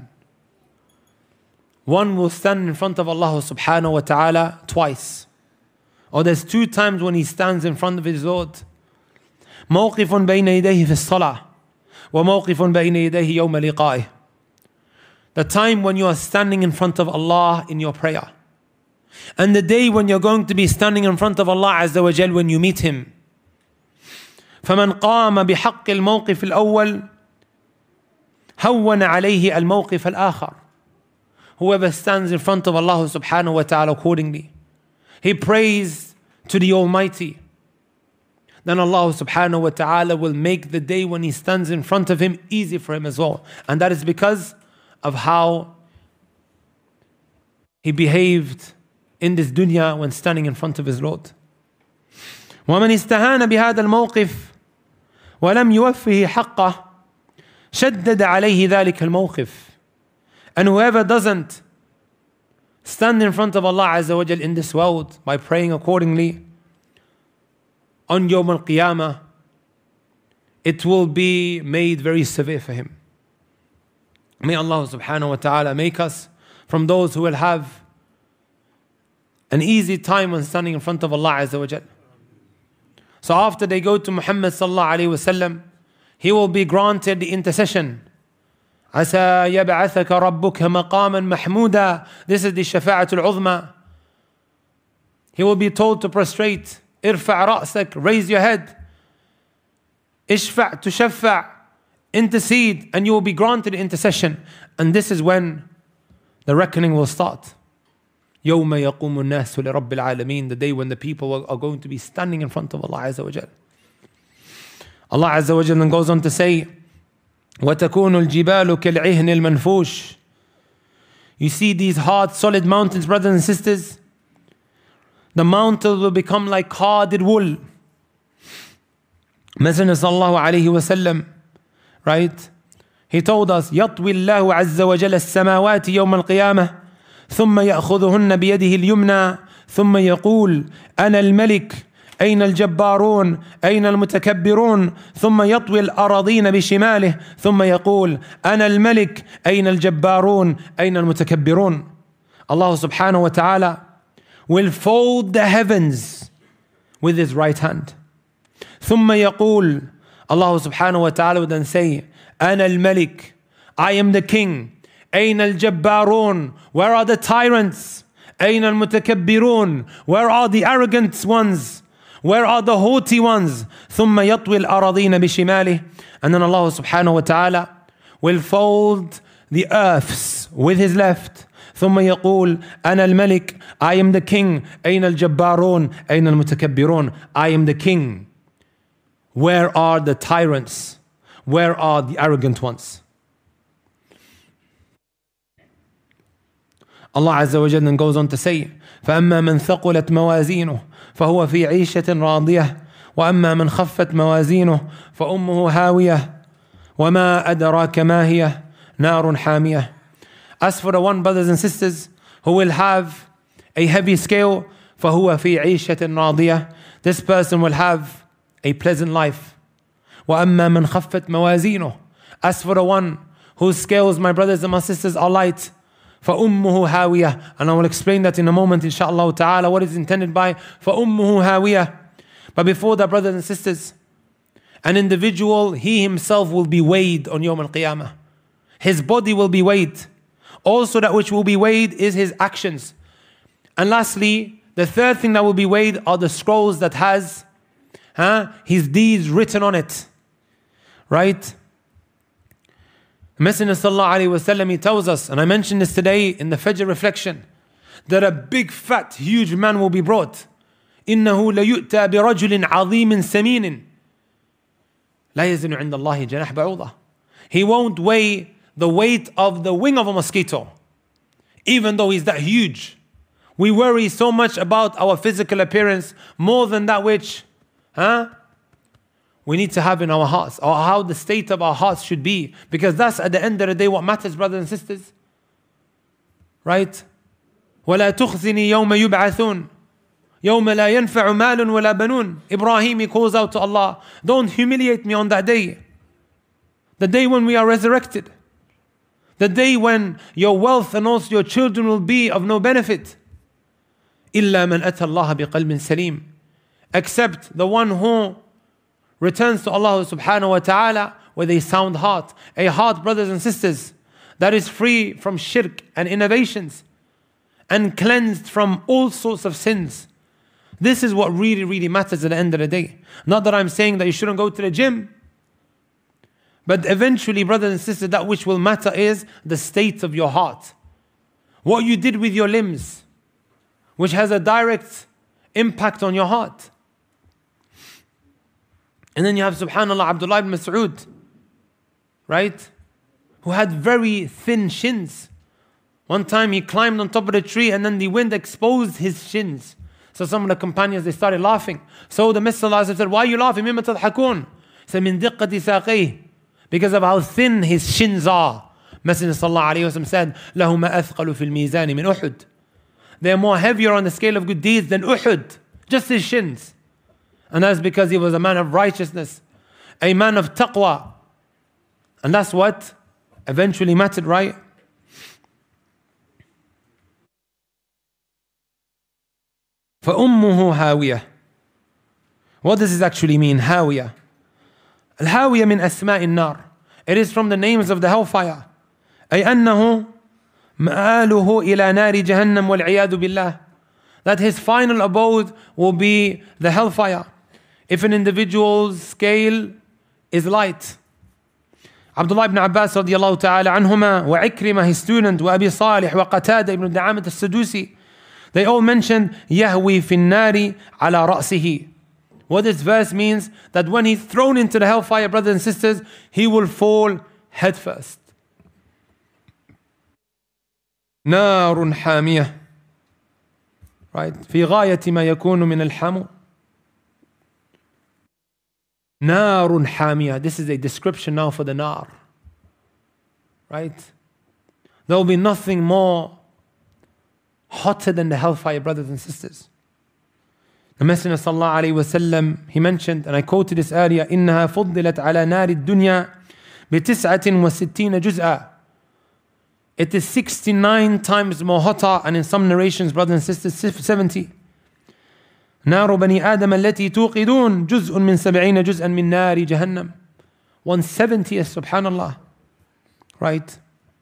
One will stand in front of Allah subhanahu wa ta'ala twice. Or there's two times when he stands in front of his Lord. موقف بين يديه في الصلاة وموقف بين يديه يوم لقائه. The time when you are standing in front of Allah in your prayer. And the day when you're going to be standing in front of Allah Azza wa Jal when you meet Him. فمن قام بحق الموقف الأول هون عليه الموقف الآخر. Whoever stands in front of Allah subhanahu wa ta'ala accordingly, he prays to the Almighty, then Allah subhanahu wa ta'ala will make the day when he stands in front of Him easy for him as well. And that is because of how he behaved in this dunya when standing in front of his Lord. ومن استهان بهذا الموقف ولم يوفه حقه شدد عليه ذلك الموقف. And whoever doesn't stand in front of Allah Azza wa Jal in this world by praying accordingly, on Yawm al-Qiyamah, it will be made very severe for him. May Allah subhanahu wa ta'ala make us from those who will have an easy time when standing in front of Allah Azza wa Jal. So after they go to Muhammad sallallahu alayhi wa sallam, he will be granted the intercession. عسى يبعثك ربك مقاما محمودا. This is the shafa'atul uzma. He will be told to prostrate. ارفع رأسك, raise your head. اشفع تشفع, intercede, and you will be granted intercession. And this is when the reckoning will start. يوم يقوم الناس لرب العالمين, the day when the people are going to be standing in front of Allah Azza wa Jal. Allah Azza wa Jal then goes on to say, وَتَكُونُ الْجِبَالُ كَالْعِهْنِ الْمَنْفُوشِ. You see these hard, solid mountains, brothers and sisters? The mountains will become like carded wool. Messenger sallallahu alayhi wa sallam, right? He told us, يَطْوِ اللَّهُ عَزَّ وَجَلَ السَّمَاوَاتِ يَوْمَ الْقِيَامَةِ ثُمَّ يَأْخُذُهُنَّ بِيَدِهِ الْيُمْنَى ثُمَّ يَقُولُ أَنَا الْمَلِكُ أين الجبارون أين المتكبرون ثم يطوي الأراضين بشماله ثم يقول أنا الملك أين الجبارون أين المتكبرون. Allah subhanahu wa ta'ala will fold the heavens with his right hand. ثم يقول, Allah subhanahu wa ta'ala will then say, أنا الملك, I am the king. أين الجبارون, where are the tyrants? أين المتكبرون, where are the arrogant ones? Where are the haughty ones? ثم يطوي الأراضين بشماله. And then Allah subhanahu wa ta'ala will fold the earths with his left. ثم يقول أنا الملك, I am the king. أين الجبارون أين المتكبرون, I am the king. Where are the tyrants? Where are the arrogant ones? Allah Azza wa Jalla then goes on to say, فأما من ثقلت موازينه فهو في عيشة راضية وأما من خفت موازينه فأمه هاوية وما أدراك ما هي نار حامية. As for the one, brothers and sisters, who will have a heavy scale, فهو في عيشة راضية, this person will have a pleasant life. وأما من خفت موازينه, as for the one whose scales, my brothers and my sisters, are light, فَأُمُّهُ هَاوِيَةٌ. And I will explain that in a moment, inshaAllah ta'ala, what is intended by فَأُمُّهُ هَاوِيَةٌ. But before that, brothers and sisters, an individual, he himself will be weighed on Yawm al-Qiyamah. His body will be weighed. Also that which will be weighed is his actions. And lastly, the third thing that will be weighed are the scrolls that has huh, his deeds written on it. Right? Messenger sallallahu alayhi wa sallam, he tells us, and I mentioned this today in the Fajr reflection, that a big fat huge man will be brought. إِنَّهُ لَيُؤْتَى بِرَجُلٍ عَظِيمٍ سَمِينٍ لَا يَزِنُ عِنْدَ اللَّهِ جَنَاحَ بَعُوضَةٍ. He won't weigh the weight of the wing of a mosquito, even though he's that huge. We worry so much about our physical appearance more than that which huh, we need to have in our hearts, or how the state of our hearts should be, because that's at the end of the day what matters, brothers and sisters. Right? وَلَا تُخْزِنِي يَوْمَ يُبْعَثُونَ يَوْمَ لَا يَنْفَعُ مَالٌ وَلَا بَنُونَ. Ibrahim, he calls out to Allah, don't humiliate me on that day. The day when we are resurrected. The day when your wealth and also your children will be of no benefit. إِلَّا مَنْ أَتَى اللَّهَ بِقَلْبٍ سَلِيمٍ. Except the one who returns to Allah subhanahu wa ta'ala with a sound heart. A heart, brothers and sisters, that is free from shirk and innovations and cleansed from all sorts of sins. This is what really, really matters at the end of the day. Not that I'm saying that you shouldn't go to the gym, but eventually, brothers and sisters, that which will matter is the state of your heart. What you did with your limbs, which has a direct impact on your heart. And then you have, subhanAllah, Abdullah ibn Mas'ud, right? Who had very thin shins. One time he climbed on top of the tree and then the wind exposed his shins. So some of the companions, they started laughing. So the Messenger said, why are you laughing? مِمَّا تَضْحَكُونَ? He said, مِن دِقَّةِ سَاقَيْهِ. Because of how thin his shins are. Messenger sallallahu alayhi wa sallam said, لَهُمَا أَثْقَلُ فِي الْمِيزَانِ مِنْ أُحُدٍ. They are more heavier on the scale of good deeds than Uhud. Just his shins. And that's because he was a man of righteousness. a man of taqwa. And that's what eventually mattered, right? فَأُمُّهُ هَاوِيَةٌ. What does this actually mean? هاوية. الهاوية من أسماء النار. It is from the names of the hellfire. أي أنه مآله إلى نار جهنم والعياذ بالله. That his final abode will be the hellfire. If an individual's scale is light. Abdullah ibn Abbas radiallahu ta'ala anhuma wa Ikrimah, his student, wa Abi Salih wa Qatada ibn Da'amat al-Sadusi, they all mentioned يهوي في النار على رأسه. What this verse means, that when he's thrown into the hellfire, brothers and sisters, he will fall headfirst. نار حامية. Right? في غاية ما يكون من الحمو. نار حامية. This is a description now for the nar. Right? There will be nothing more hotter than the hellfire, brothers and sisters. The Messenger sallallahu alayhi wa sallam, he mentioned, and I quoted this earlier, إنها فضلت على نار الدنيا بتسعة وستين جزءا. It is sixty-nine times more hotter, and in some narrations, brothers and sisters, seventy. نار بني آدم التي توقدون جزء من سبعين جزءا من نار جهنم. one seventieth, subhanallah. Right?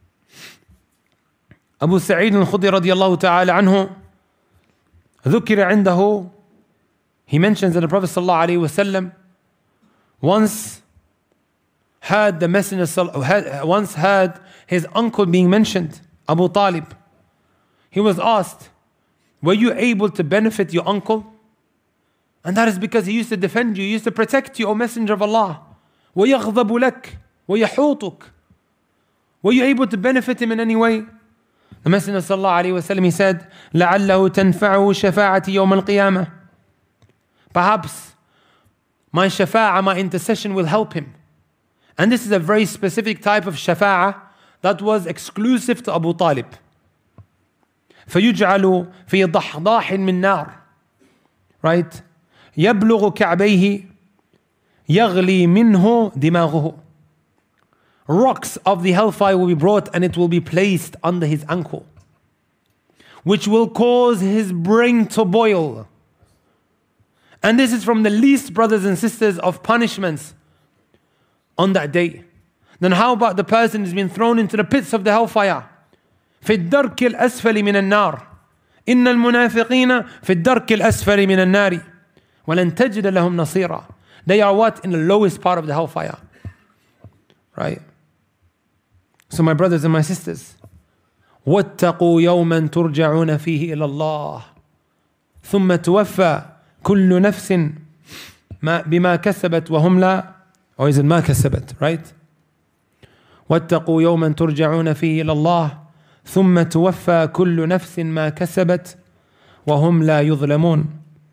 Abu Sa'id al-Khudri radiallahu ta'ala anhu, ذكر عنده, he mentions that the Prophet sallallahu alayhi wa sallam once heard the Messenger, once heard his uncle being mentioned, Abu Talib. He was asked, were you able to benefit your uncle? And that is because he used to defend you, he used to protect you, O Messenger of Allah. وَيَغْضَبُ لَكَ وَيَحُوطُكَ. Were you able to benefit him in any way? The Messenger sallallahu alayhi wa sallam, he said, لَعَلَّهُ تَنْفَعُهُ شَفَاعَتِي يَوْمَ الْقِيَامَةِ. Perhaps my shafa'ah, my intercession will help him. And this is a very specific type of shafa'ah that was exclusive to Abu Talib. فَيُجْعَلُ فِي ضَحْضَاحٍ مِّن نَارٍ. Right? يَبْلُغُ كَعْبَيْهِ يَغْلِي مِنْهُ دِمَاغُهُ. Rocks of the hellfire will be brought and it will be placed under his ankle, which will cause his brain to boil. And this is from the least, brothers and sisters, of punishments on that day. Then how about the person who's been thrown into the pits of the hellfire? في الدرك الأسفل من النار. إن المنافقين في الدرك الأسفل من النار ولن تجد لهم نصيرا. They are what? In the lowest part of the hellfire. Right? So my brothers and my sisters, واتقوا يوما ترجعون فيه إلى الله ثم توفى كل نفس ما بما كسبت وهم لا, or is it ما كسبت, right? واتقوا يوما ترجعون فيه إلى الله ثم توفى كل نفس ما كسبت وهم لا يظلمون.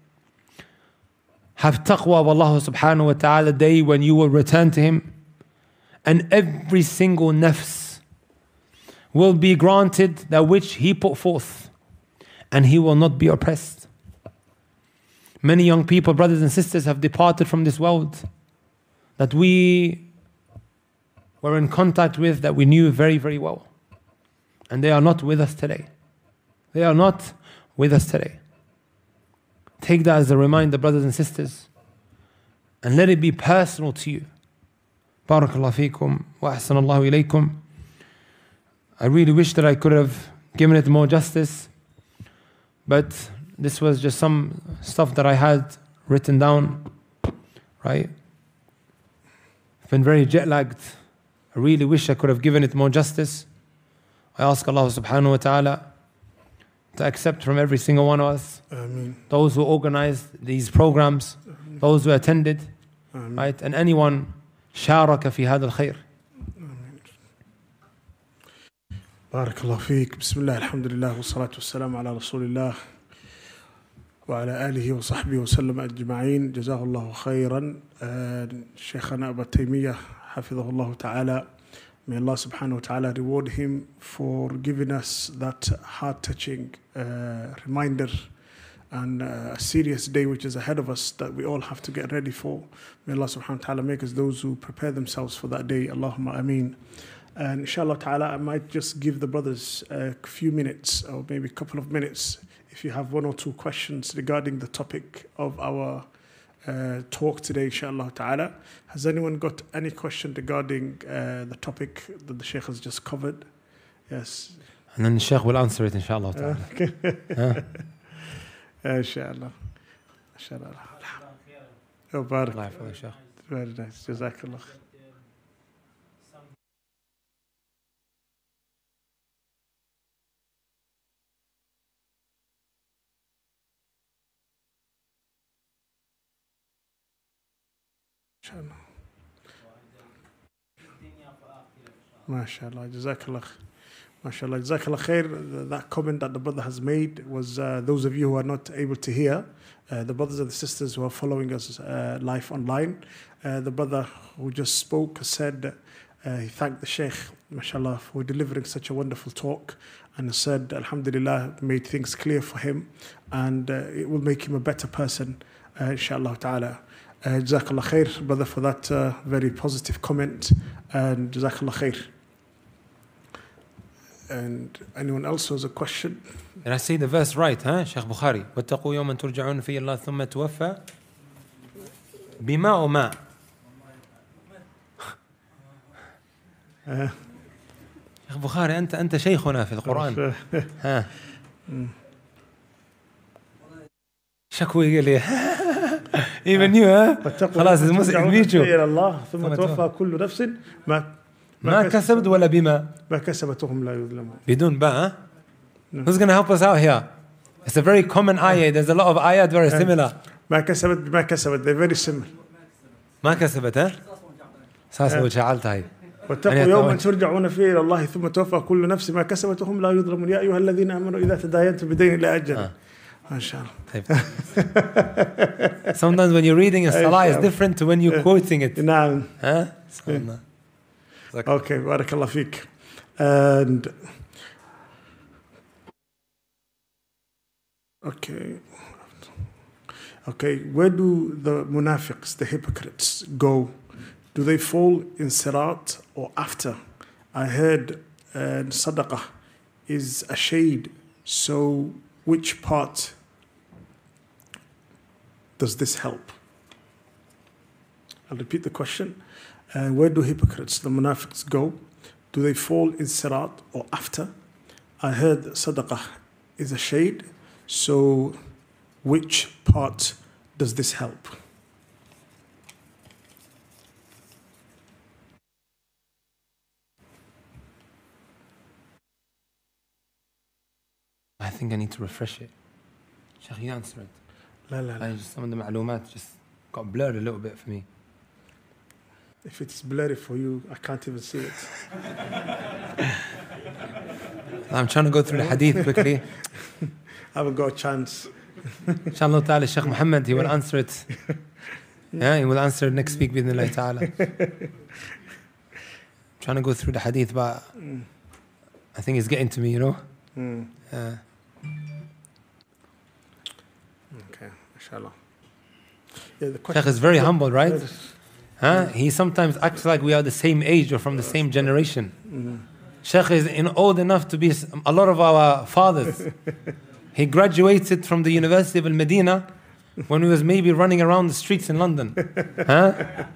Have taqwa of Allah subhanahu wa ta'ala, day when you will return to Him, and every single nafs will be granted that which He put forth, and He will not be oppressed. Many young people, brothers and sisters, have departed from this world that we were in contact with, that we knew very, very well. And they are not with us today. They are not with us today. Take that as a reminder, brothers and sisters, and let it be personal to you. Barakallahu feekum wa ahsanallahu ilaykum. I really wish that I could have given it more justice, but this was just some stuff that I had written down, right? I've been very jet lagged. I really wish I could have given it more justice. I ask Allah subhanahu wa ta'ala to accept from every single one of us, Ameen. Those who organized these programs, Ameen. Those who attended, Ameen. Right? And anyone شارك في هذا الخير. بارك الله فيك. بسم الله الحمد لله والصلاة والسلام على رسول الله وعلى آله وصحبه وسلم أجمعين. جزاه الله خيرا. شيخنا أبا تيمية حفظه الله تعالى. May Allah subhanahu wa ta'ala reward him for giving us that heart-touching uh, reminder and uh, a serious day which is ahead of us that we all have to get ready for. May Allah subhanahu wa ta'ala make us those who prepare themselves for that day. Allahumma ameen. And inshallah ta'ala, I might just give the brothers a few minutes or maybe a couple of minutes if you have one or two questions regarding the topic of our uh, talk today, inshallah ta'ala. Has anyone got any question regarding uh, the topic that the Shaykh has just covered? Yes. And then the Shaykh will answer it, inshallah ta'ala. Okay. Huh? Inshallah. Inshallah. Oh, barak. Allah yahfadhak, Shaykh. Very nice. Jazakallah. Inshallah. MashaAllah. Jazakallah. MashaAllah. Jazakallah khair. That comment that the brother has made was uh, those of you who are not able to hear, uh, the brothers and the sisters who are following us uh, live online. Uh, the brother who just spoke said uh, he thanked the Shaykh, MashaAllah, for delivering such a wonderful talk, and said, Alhamdulillah, made things clear for him, and uh, it will make him a better person, uh, inshallah ta'ala. Uh, Jazakallah khair, brother, for that uh, very positive comment, and Jazakallah khair. And anyone else who has a question? Did I say the verse right, huh? Shaykh Bukhari. وَاتَّقُوا يَوْمًا تُرْجَعُونَ فِيهِ اللَّهُ ثُمَّ تُوَفَّى بِمَا وَمَا. Shaykh Bukhari, أنت أنت شيخنا في القرآن. ها. شكوى قال لي even you, huh? خلاص المسلم إلى الله ثم توفى كل نفس ما ما كسبت ولا بما ما كسبتهم لا يظلمون. بدون باء. Who's going to help us out here? It's a very common ayah. There's a lot of ayat very similar. ما كسبت بما كسبت. They're very similar. ما كسبت ها؟ ساسا وشعلت هاي. واتقوا يوما ترجعون فيه إلى الله ثم توفى كل نفس ما كسبت وهم لا يظلمون يا أيها الذين آمنوا إذا تداينتم بدين إلى أجل. ما شاء الله. Sometimes when you're reading in Salah it's different to when you're quoting it. نعم. ها؟ Okay, barakallah fiqh. And okay, okay. Where do the munafiqs, the hypocrites, go? Do they fall in sirat or after? I heard uh, sadaqah is a shade. So, which part does this help? I'll repeat the question. Uh, where do hypocrites, the munafiqs, go? Do they fall in sirat or after? I heard sadaqah is a shade. So, which part does this help? I think I need to refresh it. Shaykh, you answer it. La, la, la. I just, some of the ma'lumat just got blurred a little bit for me. If it's blurry for you, I can't even see it. I'm trying to go through the hadith quickly. I haven't got a chance. Inshallah ta'ala, Shaykh Muhammad, he will answer it. Yeah, he will answer it next week, bi'idhnillah ta'ala. Trying to go through the hadith, but I think it's getting to me, you know? Mm. Uh, okay, inshallah. Yeah, the Shaykh is very humble, right? Huh? He sometimes acts like we are the same age or from the same generation. Mm-hmm. Sheikh is in old enough to be a lot of our fathers. He graduated from the University of Al-Medina when he was maybe running around the streets in London. Huh?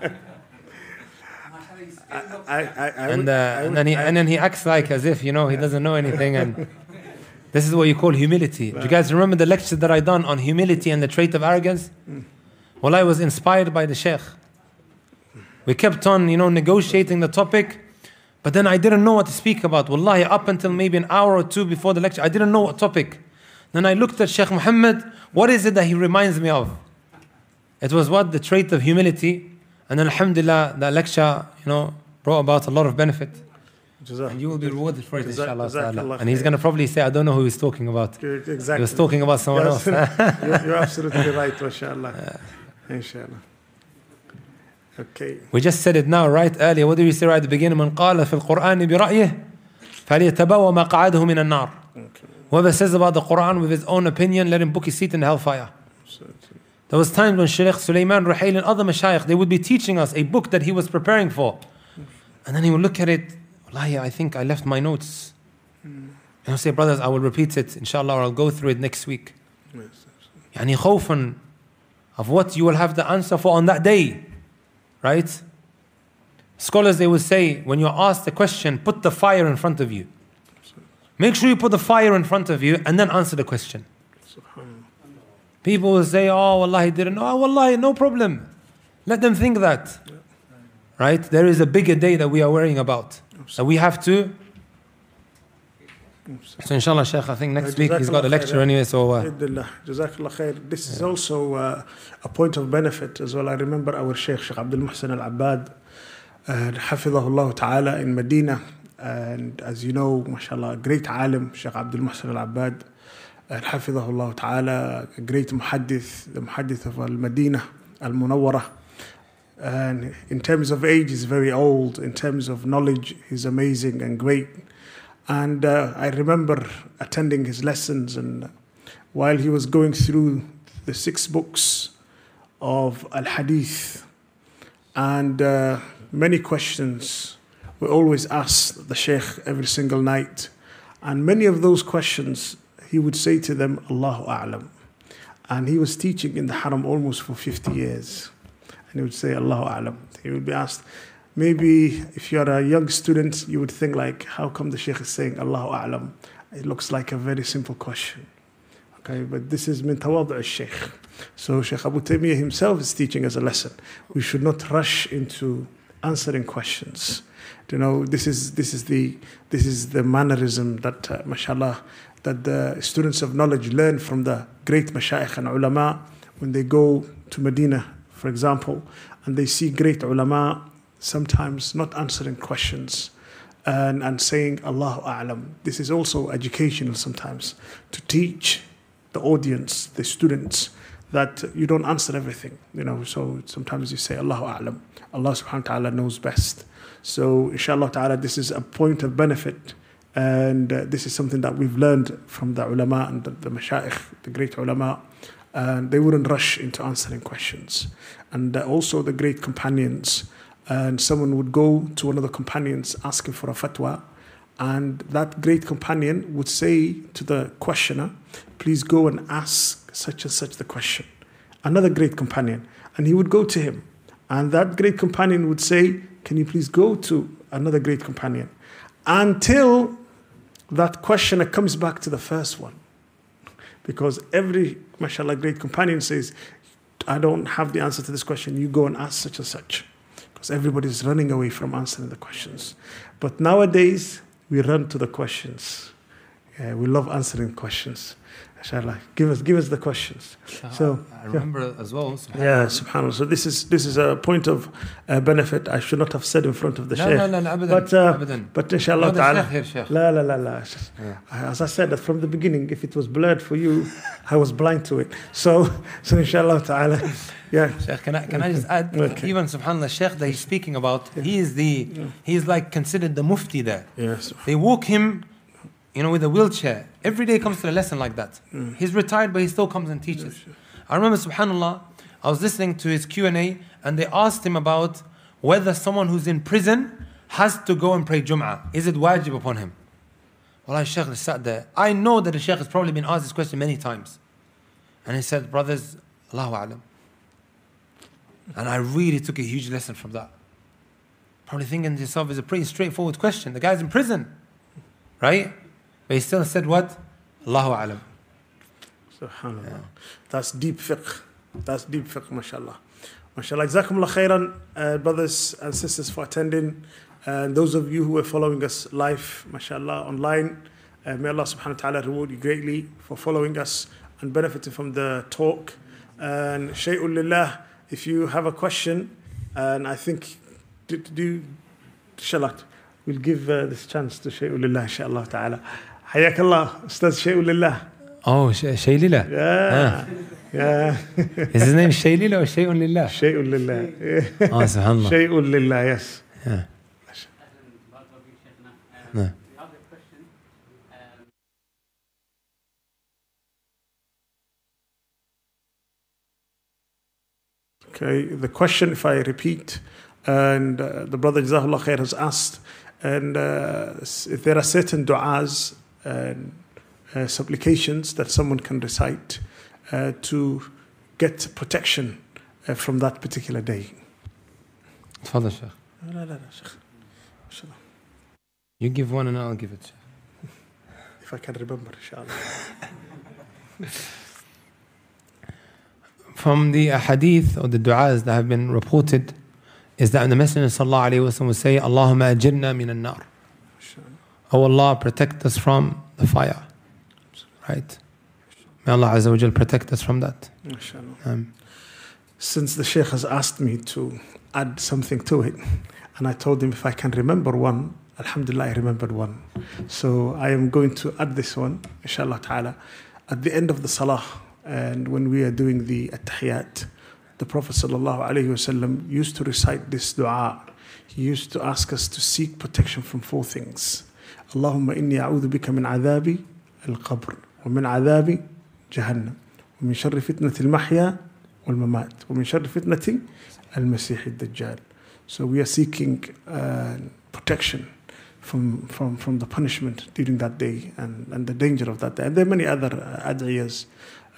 I, I, I, I and, would, uh, I would, and, then he, I, and then he acts like as if, you know, he doesn't know anything. And this is what you call humility. Do you guys remember the lecture that I done on humility and the trait of arrogance? Well, I was inspired by the Sheikh. We kept on, you know, negotiating the topic, but then I didn't know what to speak about. Wallahi, up until maybe an hour or two before the lecture, I didn't know what topic. Then I looked at Shaykh Muhammad, what is it that he reminds me of? It was what? The trait of humility. And then alhamdulillah, that lecture, you know, brought about a lot of benefit. And you will be rewarded for it, inshallah. Ta'ala. And he's going to probably say, I don't know who he's talking about. Exactly. He was talking about someone else. you're, you're absolutely right, mashallah. Inshallah. Okay. We just said it now, right? Earlier, what did we say right at the beginning? من قال في القرآن برأيه فليتبوأ مقعده من النار. Whoever says about the Quran with his own opinion, let him book his seat in the hellfire. There was times when Shaykh Sulaiman Ruhail and other mashayikh, they would be teaching us a book that he was preparing for. And then he would look at it, Wallahi, I think I left my notes. And I'll say, brothers, I will repeat it, inshallah, or I'll go through it next week. Yani khawfan of what you will have the answer for on that day. Right? Scholars, they will say, when you're asked a question, put the fire in front of you. Make sure you put the fire in front of you and then answer the question. People will say, oh, Wallahi, didn't know. Oh, Wallahi, no problem. Let them think that. Right? There is a bigger day that we are worrying about. That we have to. So inshallah, Shaykh, I think next week he's got a lecture anyway. So, uh, Jazakallah khair. This is also uh, a point of benefit as well. I remember our Shaykh, Shaykh Abdul Muhsin Al-Abbad, uh, Hafidhahullah Ta'ala in Medina. And as you know, mashallah, a great alim, Shaykh Abdul Muhsin Al-Abbad, Hafidhahullah Ta'ala, a great muhaddith, the muhaddith of Al-Madinah, Al-Munawwarah. And in terms of age, he's very old. In terms of knowledge, he's amazing and great. And uh, I remember attending his lessons, and while he was going through the six books of Al-Hadith, and uh, many questions were always asked the Shaykh every single night. And many of those questions, he would say to them, Allahu A'lam. And he was teaching in the Haram almost for fifty years. And he would say, Allahu A'lam. He would be asked, maybe if you're a young student, you would think like, how come the Shaykh is saying Allahu A'lam? It looks like a very simple question. Okay, but this is min tawadu' al-Shaykh. So Shaykh Abu Taymiyyah himself is teaching us a lesson. We should not rush into answering questions. You know, this is this is the this is the mannerism that, uh, mashallah, that the students of knowledge learn from the great mashayikh and ulama when they go to Medina, for example, and they see great ulama sometimes not answering questions and, and saying Allahu A'lam. This is also educational sometimes, to teach the audience, the students, that you don't answer everything. You know, so sometimes you say Allahu A'lam. Allah subhanahu wa ta'ala knows best. So inshallah ta'ala, this is a point of benefit, and uh, this is something that we've learned from the ulama and the, the mashayikh, the great ulama, and they wouldn't rush into answering questions. And uh, also the great companions, and someone would go to one of the companions asking for a fatwa, and that great companion would say to the questioner, please go and ask such and such the question. Another great companion, and he would go to him, and that great companion would say, can you please go to another great companion, until that questioner comes back to the first one. Because every, mashallah, great companion says, I don't have the answer to this question, you go and ask such and such. Because everybody's running away from answering the questions. But nowadays, we run to the questions. Yeah, we love answering questions. Inshallah, give us, give us the questions. So I remember yeah. as well. Yeah, subhanAllah. So this is this is a point of uh, benefit. I should not have said in front of the no, Shaykh. No, no, no, abadan, but uh, abadan. but inshallah no, ta'ala. Here, Shaykh. La la la la. Yeah. As I said, that from the beginning, if it was blurred for you, I was blind to it. So so inshallah ta'ala. Yeah. Shaykh, can I can I just add? Okay. Even subhanAllah, Shaykh that he's speaking about, yeah. he is the yeah. he is like considered the mufti there. Yes. They walk him, you know, with a wheelchair. Every day comes to a lesson like that. Mm. He's retired, but he still comes and teaches. Yes, sure. I remember, subhanAllah, I was listening to his Q and A, and they asked him about whether someone who's in prison has to go and pray Jum'ah. Is it wajib upon him? Well, Shaykh sat there. I know that the Shaykh has probably been asked this question many times. And he said, brothers, Allahu A'lam. And I really took a huge lesson from that. Probably thinking to yourself, it's a pretty straightforward question. The guy's in prison, right? But he still said what? Allahu A'lam. Subhanallah. Yeah. That's deep fiqh. That's deep fiqh, mashallah. Mashallah. Jazakumullah khairan, uh, brothers and sisters, for attending. And those of you who are following us live, mashallah, online, uh, may Allah subhanahu wa ta'ala reward you greatly for following us and benefiting from the talk. And shay'un lillah, if you have a question, and I think, do, do inshallah, we'll give uh, this chance to shay'un lillah, inshallah ta'ala. حياك الله أستاذ شيء لله. Oh, شيء لله. Yeah. Yeah. Is his name شيء لله or شيء لله? شيء لله. Oh, سبحان الله. شيء لله, yes. Yeah. No. Okay, the question, if I repeat, and uh, the brother Jazakallah Khair has asked, and uh, if there are certain du'as and uh, supplications that someone can recite uh, to get protection uh, from that particular day. تفضل شيخ. لا لا لا شيخ. You give one and I'll give it, شيخ. If I can remember, inshallah. From the hadith or the du'as that have been reported is that the Messenger sallallahu alaihi wasallam would say, Allahumma ajirna min an-nar. Oh Allah, protect us from the fire. Right? May Allah Azza wa Jal protect us from that. Um, Since the Shaykh has asked me to add something to it, and I told him if I can remember one, alhamdulillah, I remembered one. So I am going to add this one, inshallah ta'ala. At the end of the salah, and when we are doing the at-tahiyyat, the Prophet sallallahu alaihi wasallam used to recite this dua. He used to ask us to seek protection from four things. Allahumma inni a'udhu bika min adhabi al-qabr, wa min adhabi jahannam, wa min sharri fitnati al-mahya wal-mamat, wa min sharri fitnati al-masih al-dajjal. So we are seeking uh, protection from, from, from the punishment during that day and, and the danger of that day. And there are many other uh, ad'iyas.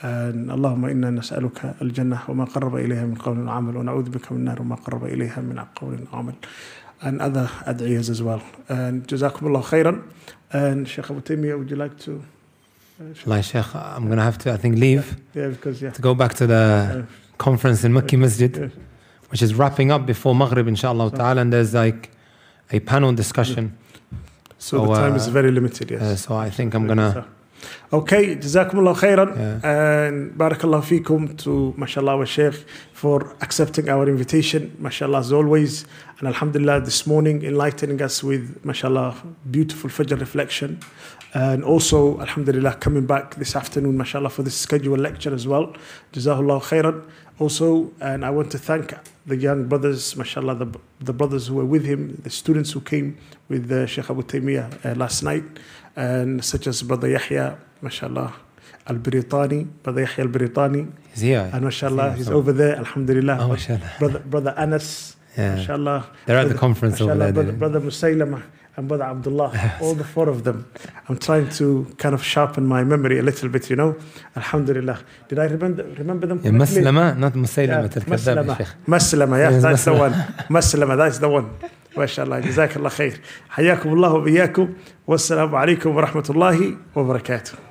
اللهم إنا نسألك الجنة وما قرب إليها من قول وعمل ونعوذ بك من النار وما قرب إليها من قول وعمل, and other ad'iyas as well. And Jazakumullah khairan. And Sheikh Abu Taymiyyah, would you like to? Uh, like Sheikh, I'm going to have to, I think, leave yeah, yeah, because, yeah. to go back to the uh, conference in Makki Masjid, yeah. which is wrapping up before Maghrib, inshallah so, ta'ala, and there's like a panel discussion. Yeah. So, so the time uh, is very limited, yes. Uh, so I think I'm going to... Okay, Jazakumullah khairan, yeah. And Barakallah feekum to mashallah wa Shaykh for accepting our invitation, mashallah as always, and alhamdulillah this morning enlightening us with mashallah beautiful Fajr reflection, and also alhamdulillah coming back this afternoon mashallah for this scheduled lecture as well. Jazakallah khairan. Also, and I want to thank the young brothers, mashallah, the, the brothers who were with him, the students who came with uh, Sheikh Abu Taymiyyah uh, last night, and such as Brother Yahya, mashallah, Al-Biritani, Brother Yahya Al-Biritani. He's here. And mashallah, he's, he's over there, alhamdulillah. Oh, mashallah. Brother, Brother Anas, yeah. Mashallah. They're at brother, the conference over there. Brother, brother Musaylama and Brother Abdullah, all the four of them. I'm trying to kind of sharpen my memory a little bit, you know. Alhamdulillah. Did I remember remember them? Yeah, Maslama, not Musaylama. Yeah, Maslama. Maslama, yeah, that's the one. Maslama, that's the one. MashaAllah, Jazakallah khair. Hayakum Allah wa biyakum. Wassalamu alaikum wa rahmatullahi wa barakatuh.